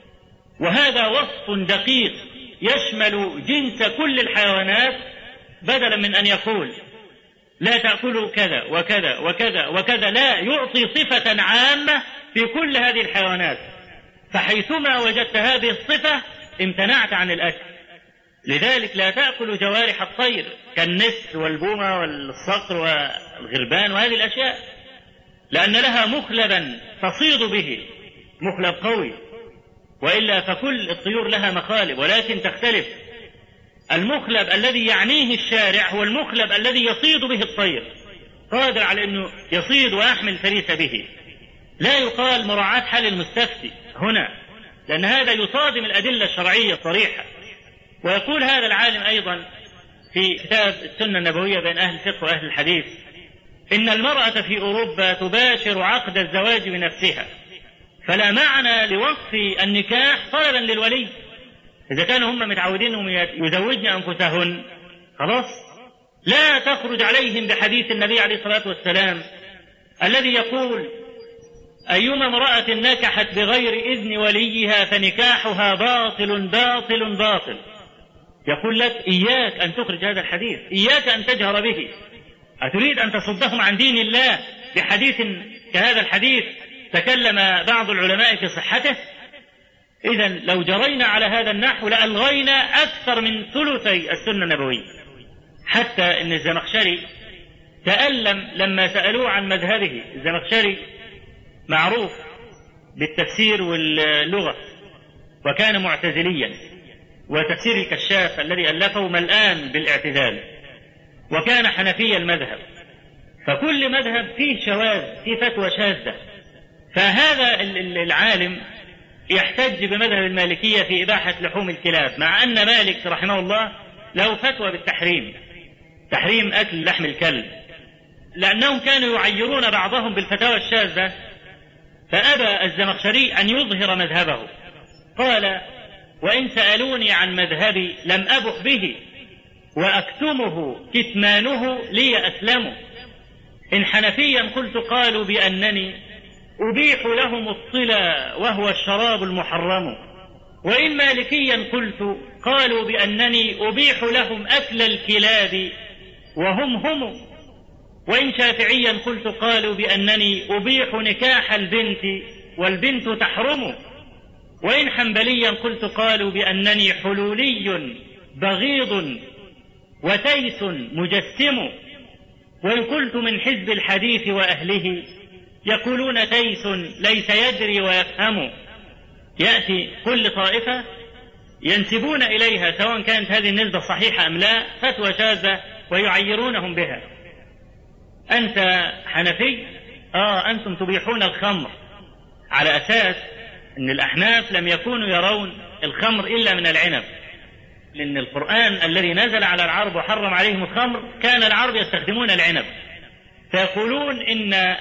وهذا وصف دقيق يشمل جنس كل الحيوانات، بدلا من أن يقول لا تأكلوا كذا وكذا وكذا وكذا، لا يعطي صفة عامة في كل هذه الحيوانات، فحيثما وجدت هذه الصفة امتنعت عن الأكل. لذلك لا تأكل جوارح الطير كالنسر والبومة والصقر والغربان وهذه الأشياء، لأن لها مخلبا تصيد به، مخلب قوي، وإلا فكل الطيور لها مخالب ولكن تختلف. المخلب الذي يعنيه الشارع هو المخلب الذي يصيد به الطير، قادر على أنه يصيد ويحمل فريس به. لا يقال مراعاة حال المستفتي هنا، لأن هذا يصادم الأدلة الشرعية الصريحة. ويقول هذا العالم أيضا في كتاب السنة النبوية بين أهل الفقه وأهل الحديث إن المرأة في أوروبا تباشر عقد الزواج بنفسها، فلا معنى لوقف النكاح طلبا للولي. إذا كانوا هم متعودين أنهم يزوجن أنفسهن خلاص، لا تخرج عليهم بحديث النبي عليه الصلاة والسلام الذي يقول أيما امرأة نكحت بغير إذن وليها فنكاحها باطل باطل باطل. يقول لك إياك أن تخرج هذا الحديث، إياك أن تجهر به. أتريد أن تصدهم عن دين الله بحديث كهذا الحديث تكلم بعض العلماء في صحته؟ إذا لو جرينا على هذا النحو لألغينا أكثر من ثلثي السنة النبوية، حتى إن الزمخشري تألم لما سألوه عن مذهبه. الزمخشري معروف بالتفسير واللغة، وكان معتزليا، وتفسير الكشاف الذي ألفه ملآن بالاعتزال، وكان حنفي المذهب، فكل مذهب فيه شواذ، فيه فتوى شاذة. فهذا العالم يحتج بمذهب المالكية في إباحة لحوم الكلاب، مع أن مالك رحمه الله له فتوى بالتحريم، تحريم أكل لحم الكلب، لأنهم كانوا يعيرون بعضهم بالفتاوى الشاذة. فأبى الزمخشري أن يظهر مذهبه، قال: وإن سألوني عن مذهبي لم أبح به، وأكتمه كتمانه لي أسلم. إن حنفيا قلت قالوا بأنني أبيح لهم الطلا وهو الشراب المحرم، وإن مالكيا قلت قالوا بأنني أبيح لهم أكل الكلاب وهم هم، وإن شافعيا قلت قالوا بأنني أبيح نكاح البنت والبنت تحرم، وإن حنبليا قلت قالوا بأنني حلولي بغيض وتيس مجسم، وإن قلت من حزب الحديث وأهله يقولون تيس ليس يدري ويفهم. يأتي كل طائفة ينسبون إليها، سواء كانت هذه النسبة صحيحة أم لا، فتوى شاذة ويعيرونهم بها. أنت حنفي؟ آه أنتم تبيحون الخمر، على أساس أن الأحناف لم يكونوا يرون الخمر إلا من العنب، لأن القرآن الذي نزل على العرب وحرم عليهم الخمر كان العرب يستخدمون العنب، فيقولون إن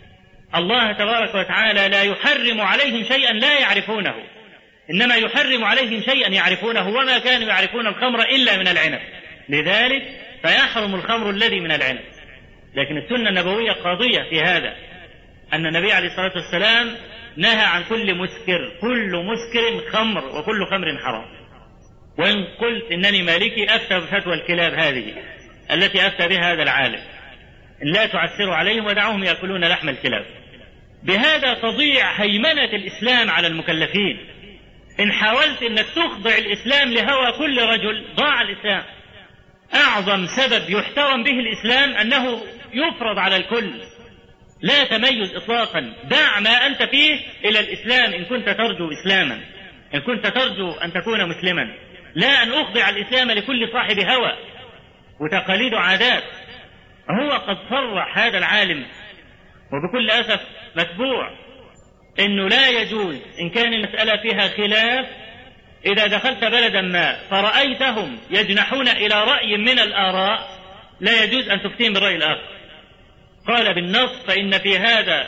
الله تبارك وتعالى لا يحرم عليهم شيئا لا يعرفونه، إنما يحرم عليهم شيئا يعرفونه، وما كانوا يعرفون الخمر إلا من العنب، لذلك فيحرم الخمر الذي من العنب. لكن السنة النبوية قاضية في هذا، أن النبي عليه الصلاة والسلام نهى عن كل مسكر، كل مسكر خمر وكل خمر حرام. وإن قلت إنني مالكي أفتى بفتوى الكلاب هذه التي أفتى بها هذا العالم، إن لا تعسروا عليهم ودعوهم يأكلون لحم الكلاب. بهذا تضيع هيمنة الإسلام على المكلفين. إن حاولت إنك تخضع الإسلام لهوى كل رجل ضاع الإسلام. أعظم سبب يحترم به الإسلام أنه يفرض على الكل، لا تميز إطلاقا. دع ما أنت فيه إلى الإسلام إن كنت ترجو إسلاما، إن كنت ترجو أن تكون مسلما، لا أن أخضع الإسلام لكل صاحب هوى وتقاليد عادات. هو قد صرح هذا العالم وبكل أسف متبوع إنه لا يجوز إن كان المسألة فيها خلاف، إذا دخلت بلدا ما فرأيتهم يجنحون إلى رأي من الآراء لا يجوز أن تفتين بالرأي الآخر. قال بالنص: فإن في هذا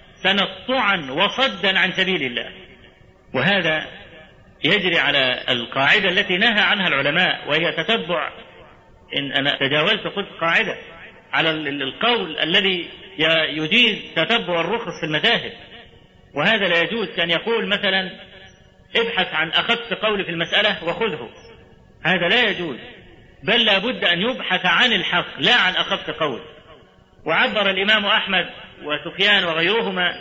تنطعا وصدا عن سبيل الله. وهذا يجري على القاعدة التي نهى عنها العلماء، وهي تتبع، إن أنا تجاوزت قلت قاعدة، على القول الذي يجيز تتبع الرخص في المذاهب، وهذا لا يجوز. كان يقول مثلا ابحث عن أخذت قول في المسألة وخذه، هذا لا يجوز، بل لا بد أن يبحث عن الحق لا عن أخذت قول. وعبر الإمام أحمد وسفيان وغيرهما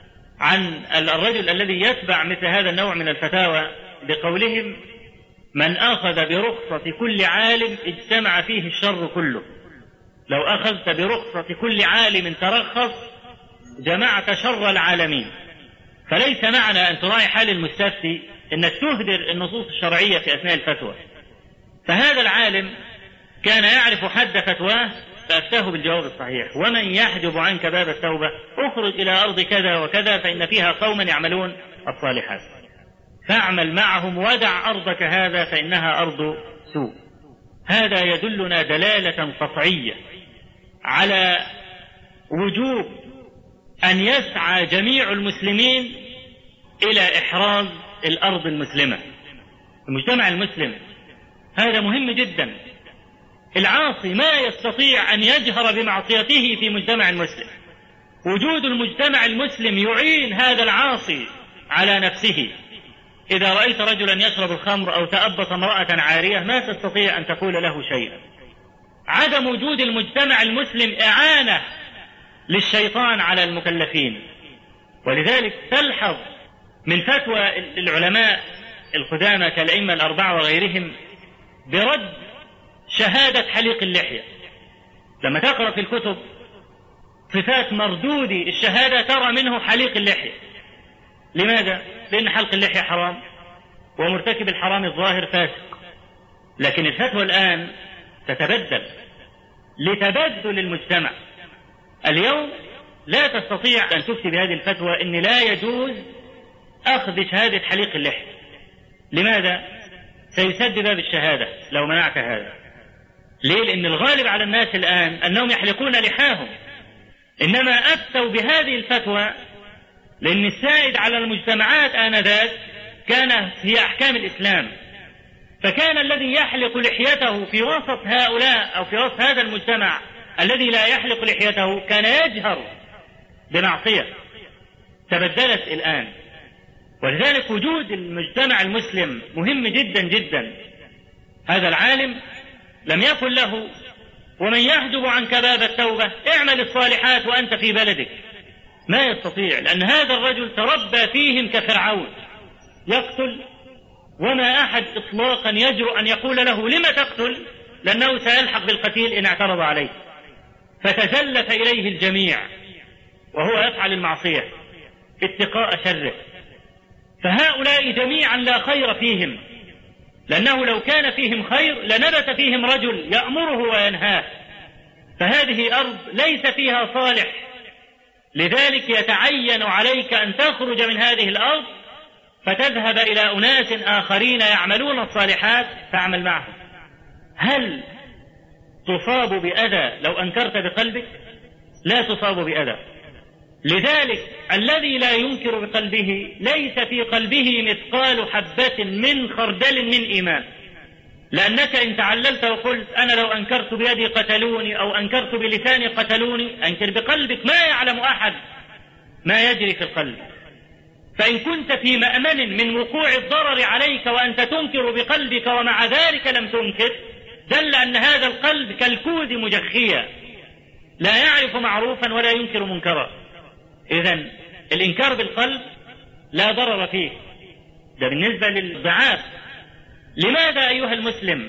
عن الرجل الذي يتبع مثل هذا النوع من الفتاوى بقولهم: من أخذ برخصة كل عالم اجتمع فيه الشر كله. لو أخذت برخصة كل عالم ترخص جمعت شر العالمين. فليس معنى أن تراعي حال المستفتي أنك تهدر النصوص الشرعية في أثناء الفتوى. فهذا العالم كان يعرف حد فتواه فأفتاه بالجواب الصحيح: ومن يحجب عنك باب التوبة اخرج إلى أرض كذا وكذا فإن فيها قوما يعملون الصالحات فاعمل معهم ودع أرضك هذا فإنها أرض سوء. هذا يدلنا دلالة قطعية على وجوب أن يسعى جميع المسلمين إلى إحراز الأرض المسلمة، المجتمع المسلم. هذا مهم جدا. العاصي ما يستطيع أن يجهر بمعصيته في مجتمع المسلم. وجود المجتمع المسلم يعين هذا العاصي على نفسه. إذا رأيت رجلا يشرب الخمر أو تأبط امرأة عارية ما تستطيع أن تقول له شيئا. عدم وجود المجتمع المسلم إعانة للشيطان على المكلفين. ولذلك تلحظ من فتوى العلماء القدامى كالأئمة الأربعة وغيرهم برد شهادة حليق اللحية. لما تقرأ في الكتب صفات مردودي الشهادة ترى منه حليق اللحية. لماذا؟ لأن حلق اللحية حرام ومرتكب الحرام الظاهر فاسق. لكن الفتوى الآن تتبدل لتبدل المجتمع. اليوم لا تستطيع أن تفتي بهذه الفتوى إن لا يجوز أخذ شهادة حليق اللحية. لماذا؟ سيسد باب الشهادة لو منعت هذا. ليه؟ لأن الغالب على الناس الآن أنهم يحلقون لحاهم، إنما أفتوا بهذه الفتوى لأن السائد على المجتمعات آنذاك كان هي أحكام الإسلام، فكان الذي يحلق لحيته في وسط هؤلاء أو في وسط هذا المجتمع الذي لا يحلق لحيته كان يجهر بمعصية. تبدلت الآن، ولذلك وجود المجتمع المسلم مهم جدا جدا. هذا العالم لم يكن له ومن يحجب عنك باب التوبة اعمل الصالحات وأنت في بلدك، ما يستطيع، لأن هذا الرجل تربى فيهم كفرعون يقتل، وما أحد إطلاقا يجرؤ أن يقول له لما تقتل، لأنه سيلحق بالقتيل إن اعترض عليه. فتزلف إليه الجميع وهو يفعل المعصية اتقاء شره. فهؤلاء جميعا لا خير فيهم، لأنه لو كان فيهم خير لنبت فيهم رجل يأمره وينهاه. فهذه أرض ليس فيها صالح، لذلك يتعين عليك أن تخرج من هذه الأرض فتذهب إلى أناس آخرين يعملون الصالحات فاعمل معهم. هل تصاب بأذى لو أنكرت بقلبك؟ لا تصاب بأذى. لذلك الذي لا ينكر بقلبه ليس في قلبه مثقال حبة من خردل من إيمان، لأنك إن تعللت وقلت أنا لو أنكرت بيدي قتلوني أو أنكرت بلساني قتلوني، أنكر بقلبك، ما يعلم أحد ما يجري في القلب. فإن كنت في مأمن من وقوع الضرر عليك وأنت تنكر بقلبك ومع ذلك لم تنكر، دل أن هذا القلب كالكود مجخيا لا يعرف معروفا ولا ينكر منكرا. إذن الإنكار بالقلب لا ضرر فيه، ده بالنسبة للضعاف. لماذا أيها المسلم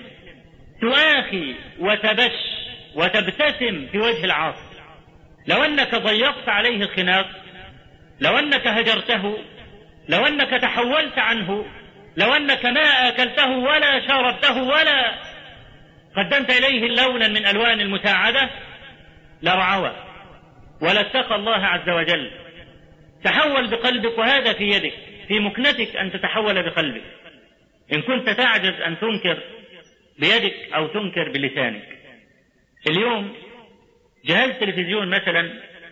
تؤاخي وتبش وتبتسم في وجه العاصي؟ لو أنك ضيقت عليه الخناق، لو أنك هجرته، لو أنك تحولت عنه، لو أنك ما آكلته ولا شربته ولا قدمت إليه لونا من ألوان المساعدة لرعوى ولا اتقى الله عز وجل. تحول بقلبك، وهذا في يدك، في مكنتك أن تتحول بقلبك. إن كنت تعجز أن تنكر بيدك أو تنكر بلسانك. اليوم جهاز تلفزيون مثلا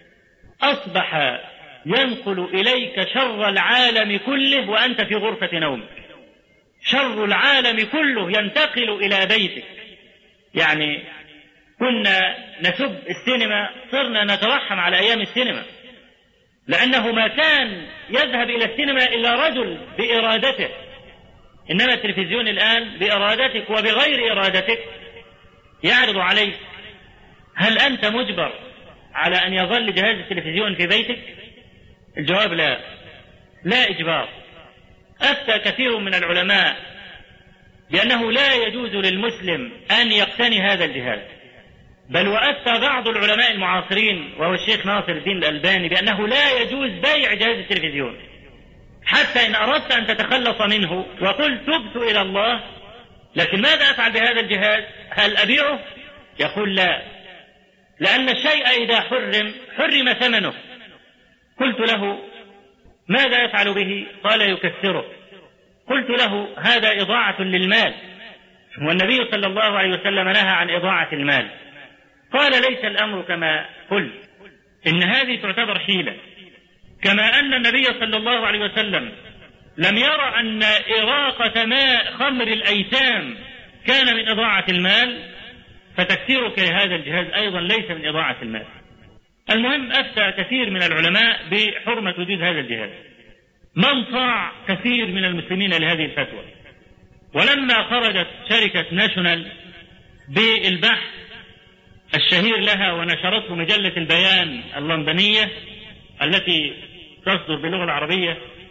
أصبح ينقل إليك شر العالم كله وأنت في غرفة نومك. شر العالم كله ينتقل إلى بيتك. يعني كنا نسب السينما، صرنا نترحم على أيام السينما، لأنه ما كان يذهب إلى السينما إلا رجل بإرادته، إنما التلفزيون الآن بإرادتك وبغير إرادتك يعرض عليك. هل أنت مجبر على أن يظل جهاز التلفزيون في بيتك؟ الجواب لا، لا إجبار. أفتى كثير من العلماء بأنه لا يجوز للمسلم أن يقتني هذا الجهاز، بل وأفتى بعض العلماء المعاصرين وهو الشيخ ناصر الدين الألباني بأنه لا يجوز بيع جهاز التلفزيون، حتى إن أردت أن تتخلص منه وقلت تبت إلى الله، لكن ماذا أفعل بهذا الجهاز؟ هل أبيعه؟ يقول لا، لأن الشيء إذا حرم حرم ثمنه. قلت له ماذا يفعل به؟ قال يكسره. قلت له هذا إضاعة للمال، والنبي صلى الله عليه وسلم نهى عن إضاعة المال. قال ليس الأمر كما قلت، إن هذه تعتبر حيلة، كما أن النبي صلى الله عليه وسلم لم يرى أن إراقة ماء خمر الأيتام كان من إضاعة المال، فتكسيرك لهذا الجهاز أيضا ليس من إضاعة المال. المهم أفتى كثير من العلماء بحرمة وجود هذا الجهاز. من صاع كثير من المسلمين لهذه الفتوى، ولما خرجت شركة ناشونال بالبحث الشهير لها ونشرته مجلة البيان اللندنية التي تصدر باللغة العربية،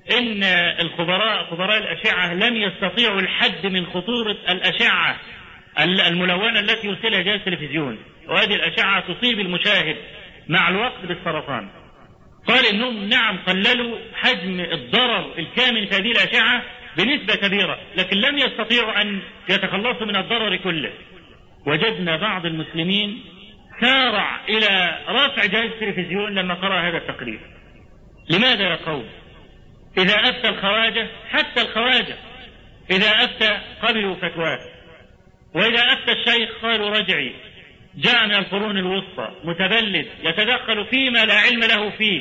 إن الخبراء خبراء الأشعة لم يستطيعوا الحد من خطورة الأشعة الملونة التي يرسلها جهاز التلفزيون، وهذه الأشعة تصيب المشاهد مع الوقت بالسرطان. قال إنهم نعم قللوا حجم الضرر الكامن في هذه الأشعة بنسبة كبيرة، لكن لم يستطيعوا أن يتخلصوا من الضرر كله. وجدنا بعض المسلمين سارع إلى رفع جهاز التلفزيون لما قرأ هذا التقرير. لماذا يا قوم؟ إذا أفتى الخواجة، حتى الخواجة إذا أفتى قبلوا فتواه، وإذا أفتى الشيخ قالوا رجعي، جاء من القرون الوسطى متبلد يتدخل فيما لا علم له فيه،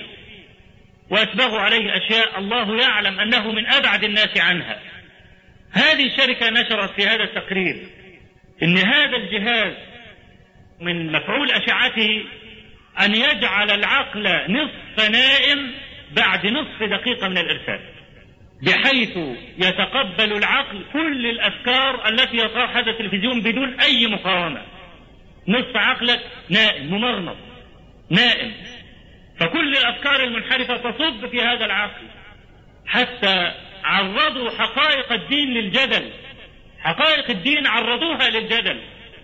وأسبغوا عليه أشياء الله يعلم أنه من أبعد الناس عنها. هذه الشركة نشرت في هذا التقرير إن هذا الجهاز من مفعول أشعته أن يجعل العقل نصف نائم بعد نصف دقيقة من الإرسال، بحيث يتقبل العقل كل الأفكار التي يطرحها هذا التلفزيون بدون أي مقاومة. نصف عقلك نائم ممرمط نائم، فكل الأفكار المنحرفة تصب في هذا العقل. حتى عرضوا حقائق الدين للجدل، حقائق الدين عرضوها للجدل.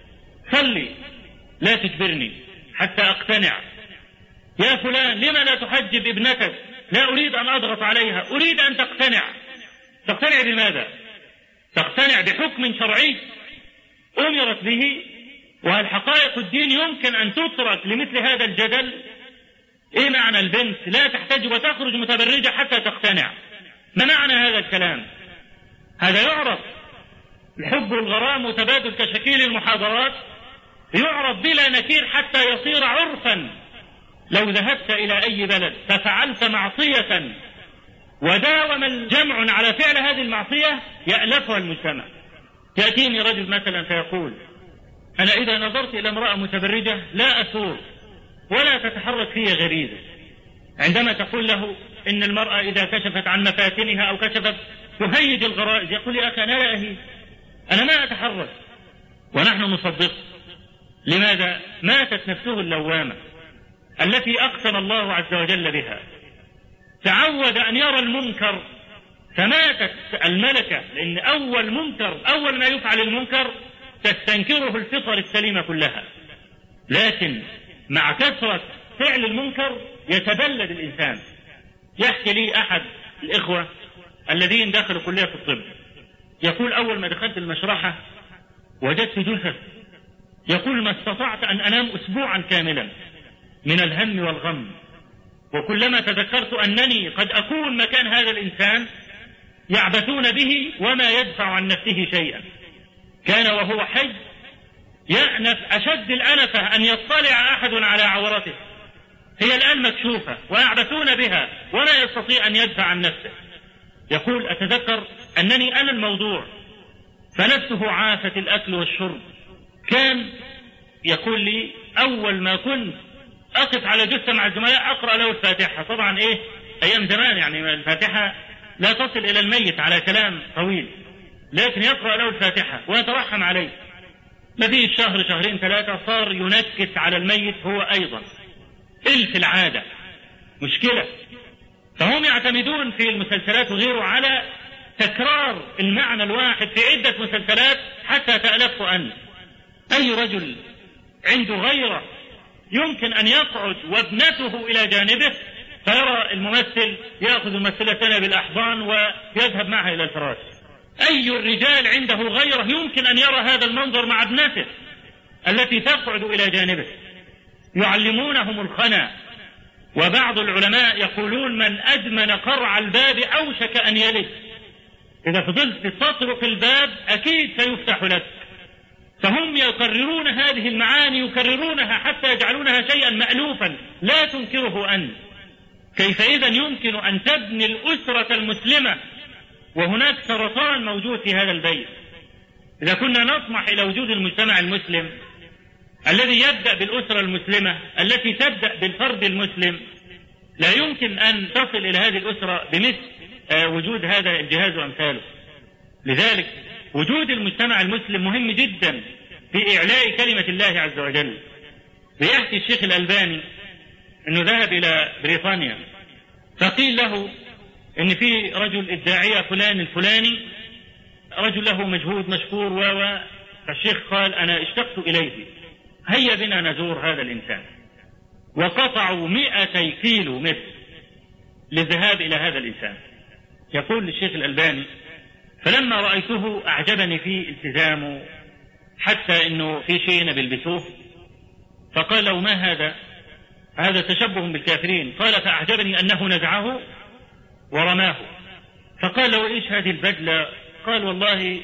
صلي لا تجبرني حتى أقتنع. يا فلان لما لا تحجب ابنتك؟ لا أريد أن أضغط عليها، أريد أن تقتنع. تقتنع بماذا؟ تقتنع بحكم شرعي أمرت به. وهل حقائق الدين يمكن أن تترك لمثل هذا الجدل؟ إيه معنى البنت لا تحتاج وتخرج متبرجة حتى تقتنع؟ ما معنى هذا الكلام؟ هذا يعرف الحب والغرام وتبادل كشكيل المحاضرات، يعرف بلا نكير حتى يصير عرفا. لو ذهبت إلى أي بلد ففعلت معصية وداوم الجمع على فعل هذه المعصية يألفها المجتمع. يأتيني رجل مثلا فيقول أنا إذا نظرت إلى امرأة متبرجة لا أثور ولا تتحرك في غريزة. عندما تقول له إن المرأة إذا كشفت عن مفاتنها أو كشفت تهيج الغرائز، يقول لي أخي أنا لا أهيج، أنا ما أتحرك. ونحن نصدق. لماذا؟ ماتت نفسه اللوامة التي أقسم الله عز وجل بها. تعود أن يرى المنكر فماتت الملكة، لأن أول منكر أول ما يفعل المنكر تستنكره الفطر السليمة كلها، لكن مع كثرة فعل المنكر يتبلد الإنسان. يحكي لي أحد الإخوة الذين دخلوا كلية الطب، يقول أول ما دخلت المشرحة وجدت جثث، يقول ما استطعت أن أنام أسبوعا كاملا من الهم والغم، وكلما تذكرت أنني قد أكون مكان هذا الإنسان يعبثون به وما يدفع عن نفسه شيئا. كان وهو حي يأنف أشد الأنفة أن يطلع أحد على عورته، هي الآن مكشوفة ويعبثون بها ولا يستطيع أن يدفع عن نفسه. يقول أتذكر أنني أنا الموضوع، فنفسه عافت الأكل والشرب. كان يقول لي أول ما كنت أقف على جثة مع الزملاء أقرأ له الفاتحة. طبعا إيه أيام زمان يعني الفاتحة لا تصل إلى الميت على كلام طويل، لكن يقرأ له الفاتحة ويترحم عليه. ما فيه شهر شهرين ثلاثة صار ينكت على الميت هو أيضا. إلف العادة مشكلة. فهم يعتمدون في المسلسلات وغيره على تكرار المعنى الواحد في عدة مسلسلات حتى تألفه أنت. أي رجل عنده غيرة يمكن أن يقعد وابنته إلى جانبه فيرى الممثل يأخذ الممثلة بالأحضان ويذهب معها إلى الفراش. أي الرجال عنده غيرة يمكن أن يرى هذا المنظر مع ابنته التي تقعد إلى جانبه؟ يعلمونهم الخنا. وبعض العلماء يقولون من أدمن قرع الباب أوشك أن يلد. إذا فضلت تطرق الباب أكيد سيفتح لك. فهم يكررون هذه المعاني، يكررونها حتى يجعلونها شيئا مألوفا لا تنكره أنت. كيف إذا يمكن أن تبني الأسرة المسلمة وهناك سرطان موجود في هذا البيت؟ إذا كنا نطمح إلى وجود المجتمع المسلم الذي يبدأ بالأسرة المسلمة التي تبدأ بالفرد المسلم، لا يمكن أن تصل إلى هذه الأسرة بمثل وجود هذا الجهاز وأمثاله. لذلك وجود المجتمع المسلم مهم جدا في إعلاء كلمة الله عز وجل. ويحكي الشيخ الألباني أنه ذهب إلى بريطانيا فقيل له إن في رجل الداعية فلان الفلاني رجل له مجهود مشكور و فالشيخ قال أنا اشتقت إليه، هيا بنا نزور هذا الإنسان. وقطعوا مئتي كيلو متر للذهاب إلى هذا الإنسان. يقول للشيخ الألباني فلما رأيته أعجبني فيه التزامه، حتى إنه في شيء بيلبسوه، فقال له ما هذا؟ هذا تشبه بالكافرين. قال فأعجبني أنه نزعه ورماه. فقال له إيش هذه البدلة؟ قال والله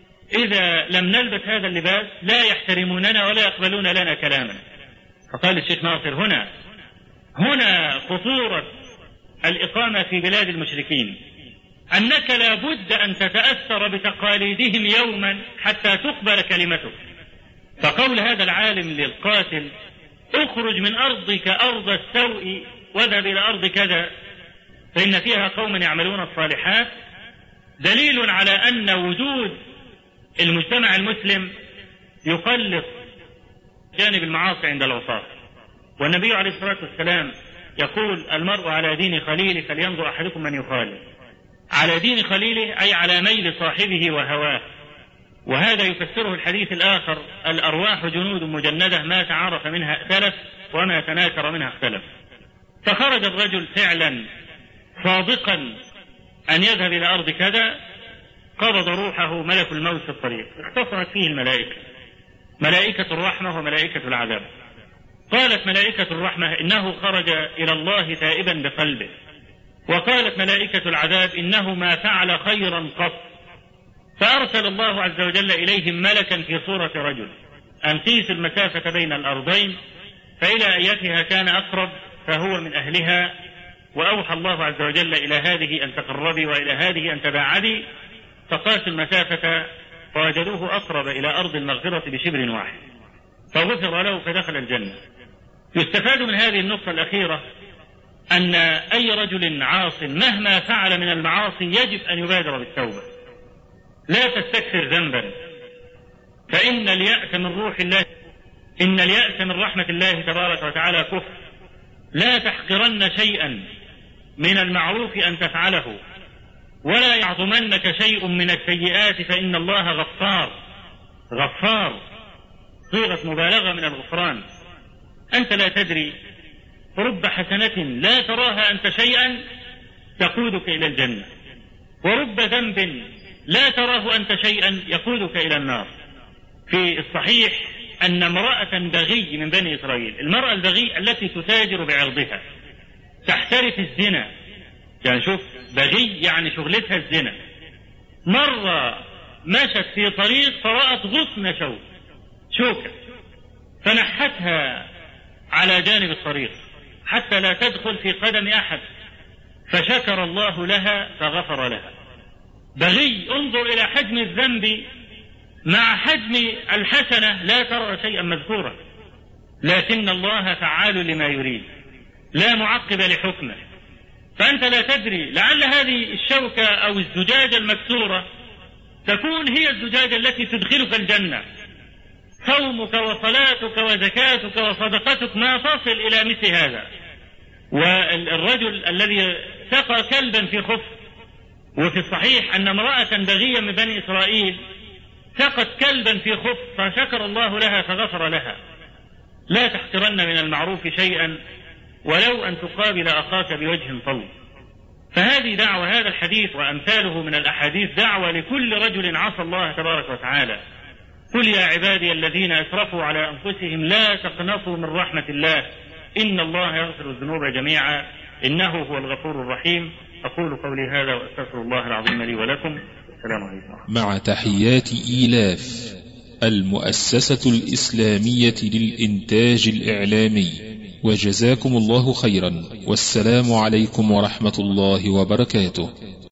إذا لم نلبس هذا اللباس لا يحترموننا ولا يقبلون لنا كلاما. فقال الشيخ ناصر هنا هنا خطورة الإقامة في بلاد المشركين، أنك لا بد أن تتأثر بتقاليدهم يوما حتى تقبل كلمتك. فقول هذا العالم للقاتل اخرج من أرضك أرض السوء واذهب إلى أرض كذا فإن فيها قوم يعملون الصالحات، دليل على أن وجود المجتمع المسلم يقلص جانب المعاصي عند العصاة. والنبي عليه الصلاة والسلام يقول المرء على دين خليله فلينظر أحدكم من يخالف. على دين خليله أي على ميل صاحبه وهواه. وهذا يفسره الحديث الآخر الأرواح جنود مجندة ما تعارف منها ائتلف وما تناكر منها اختلف. فخرج الرجل فعلا صادقا أن يذهب إلى أرض كذا، قبض روحه ملك الموت في الطريق، اختصرت فيه الملائكة، ملائكة الرحمة وملائكة العذاب. قالت ملائكة الرحمة إنه خرج إلى الله تائبا بقلبه، وقالت ملائكة العذاب إنه ما فعل خيرا قط. فأرسل الله عز وجل إليهم ملكا في صورة رجل أن قيس المسافة بين الأرضين فإلى أيتها كان أقرب فهو من أهلها، وأوحى الله عز وجل إلى هذه أن تقربي وإلى هذه أن تباعدي، فقاسوا المسافة فوجدوه أقرب إلى أرض المغفرة بشبر واحد فغفر له فدخل الجنة. يستفاد من هذه النقطة الأخيرة أن أي رجل عاص مهما فعل من المعاصي يجب أن يبادر بالتوبة، لا تستكثر ذنبا، فإن اليأس من روح الله إن اليأس من رحمة الله تبارك وتعالى كفر. لا تحقرن شيئا من المعروف أن تفعله، ولا يعظمنك شيء من السيئات فإن الله غفار. غفار صيغة مبالغة من الغفران. أنت لا تدري، رب حسنة لا تراها أنت شيئا تقودك إلى الجنة، ورب ذنب لا تراه أنت شيئا يقودك إلى النار. في الصحيح أن امرأة بغي من بني إسرائيل، المرأة البغي التي تتاجر بعرضها تحترف الزنا، يعني شوف بغي يعني شغلتها الزنا، مرة مشت في طريق فرأت غصن شوك شوكة فنحتها على جانب الطريق حتى لا تدخل في قدم أحد، فشكر الله لها فغفر لها. بغي، انظر إلى حجم الذنب مع حجم الحسنة لا ترى شيئا مذكورا، لكن الله فعال لما يريد لا معقب لحكمه. فأنت لا تدري، لعل هذه الشوكة أو الزجاجة المكسورة تكون هي الزجاجة التي تدخلك الجنة. صومك وصلاتك وزكاتك وصدقتك ما تصل إلى مثل هذا. والرجل الذي سقى كلبا في خف، وفي الصحيح أن امرأة بغية من بني إسرائيل سقت كلبا في خف فشكر الله لها فغفر لها. لا تحقرن من المعروف شيئا ولو أن تقابل أخاك بوجه طلق. فهذه دعوة، هذا الحديث وأمثاله من الأحاديث دعوة لكل رجل عصى الله تبارك وتعالى. قل يا عبادي الذين أسرفوا على أنفسهم لا تقنطوا من رحمة الله إن الله يغفر الذنوب جميعا إنه هو الغفور الرحيم. أقول قولي هذا وأستغفر الله العظيم لي ولكم. السلام عليكم. مع تحيات إيلاف المؤسسة الإسلامية للإنتاج الإعلامي، وجزاكم الله خيرا، والسلام عليكم ورحمة الله وبركاته.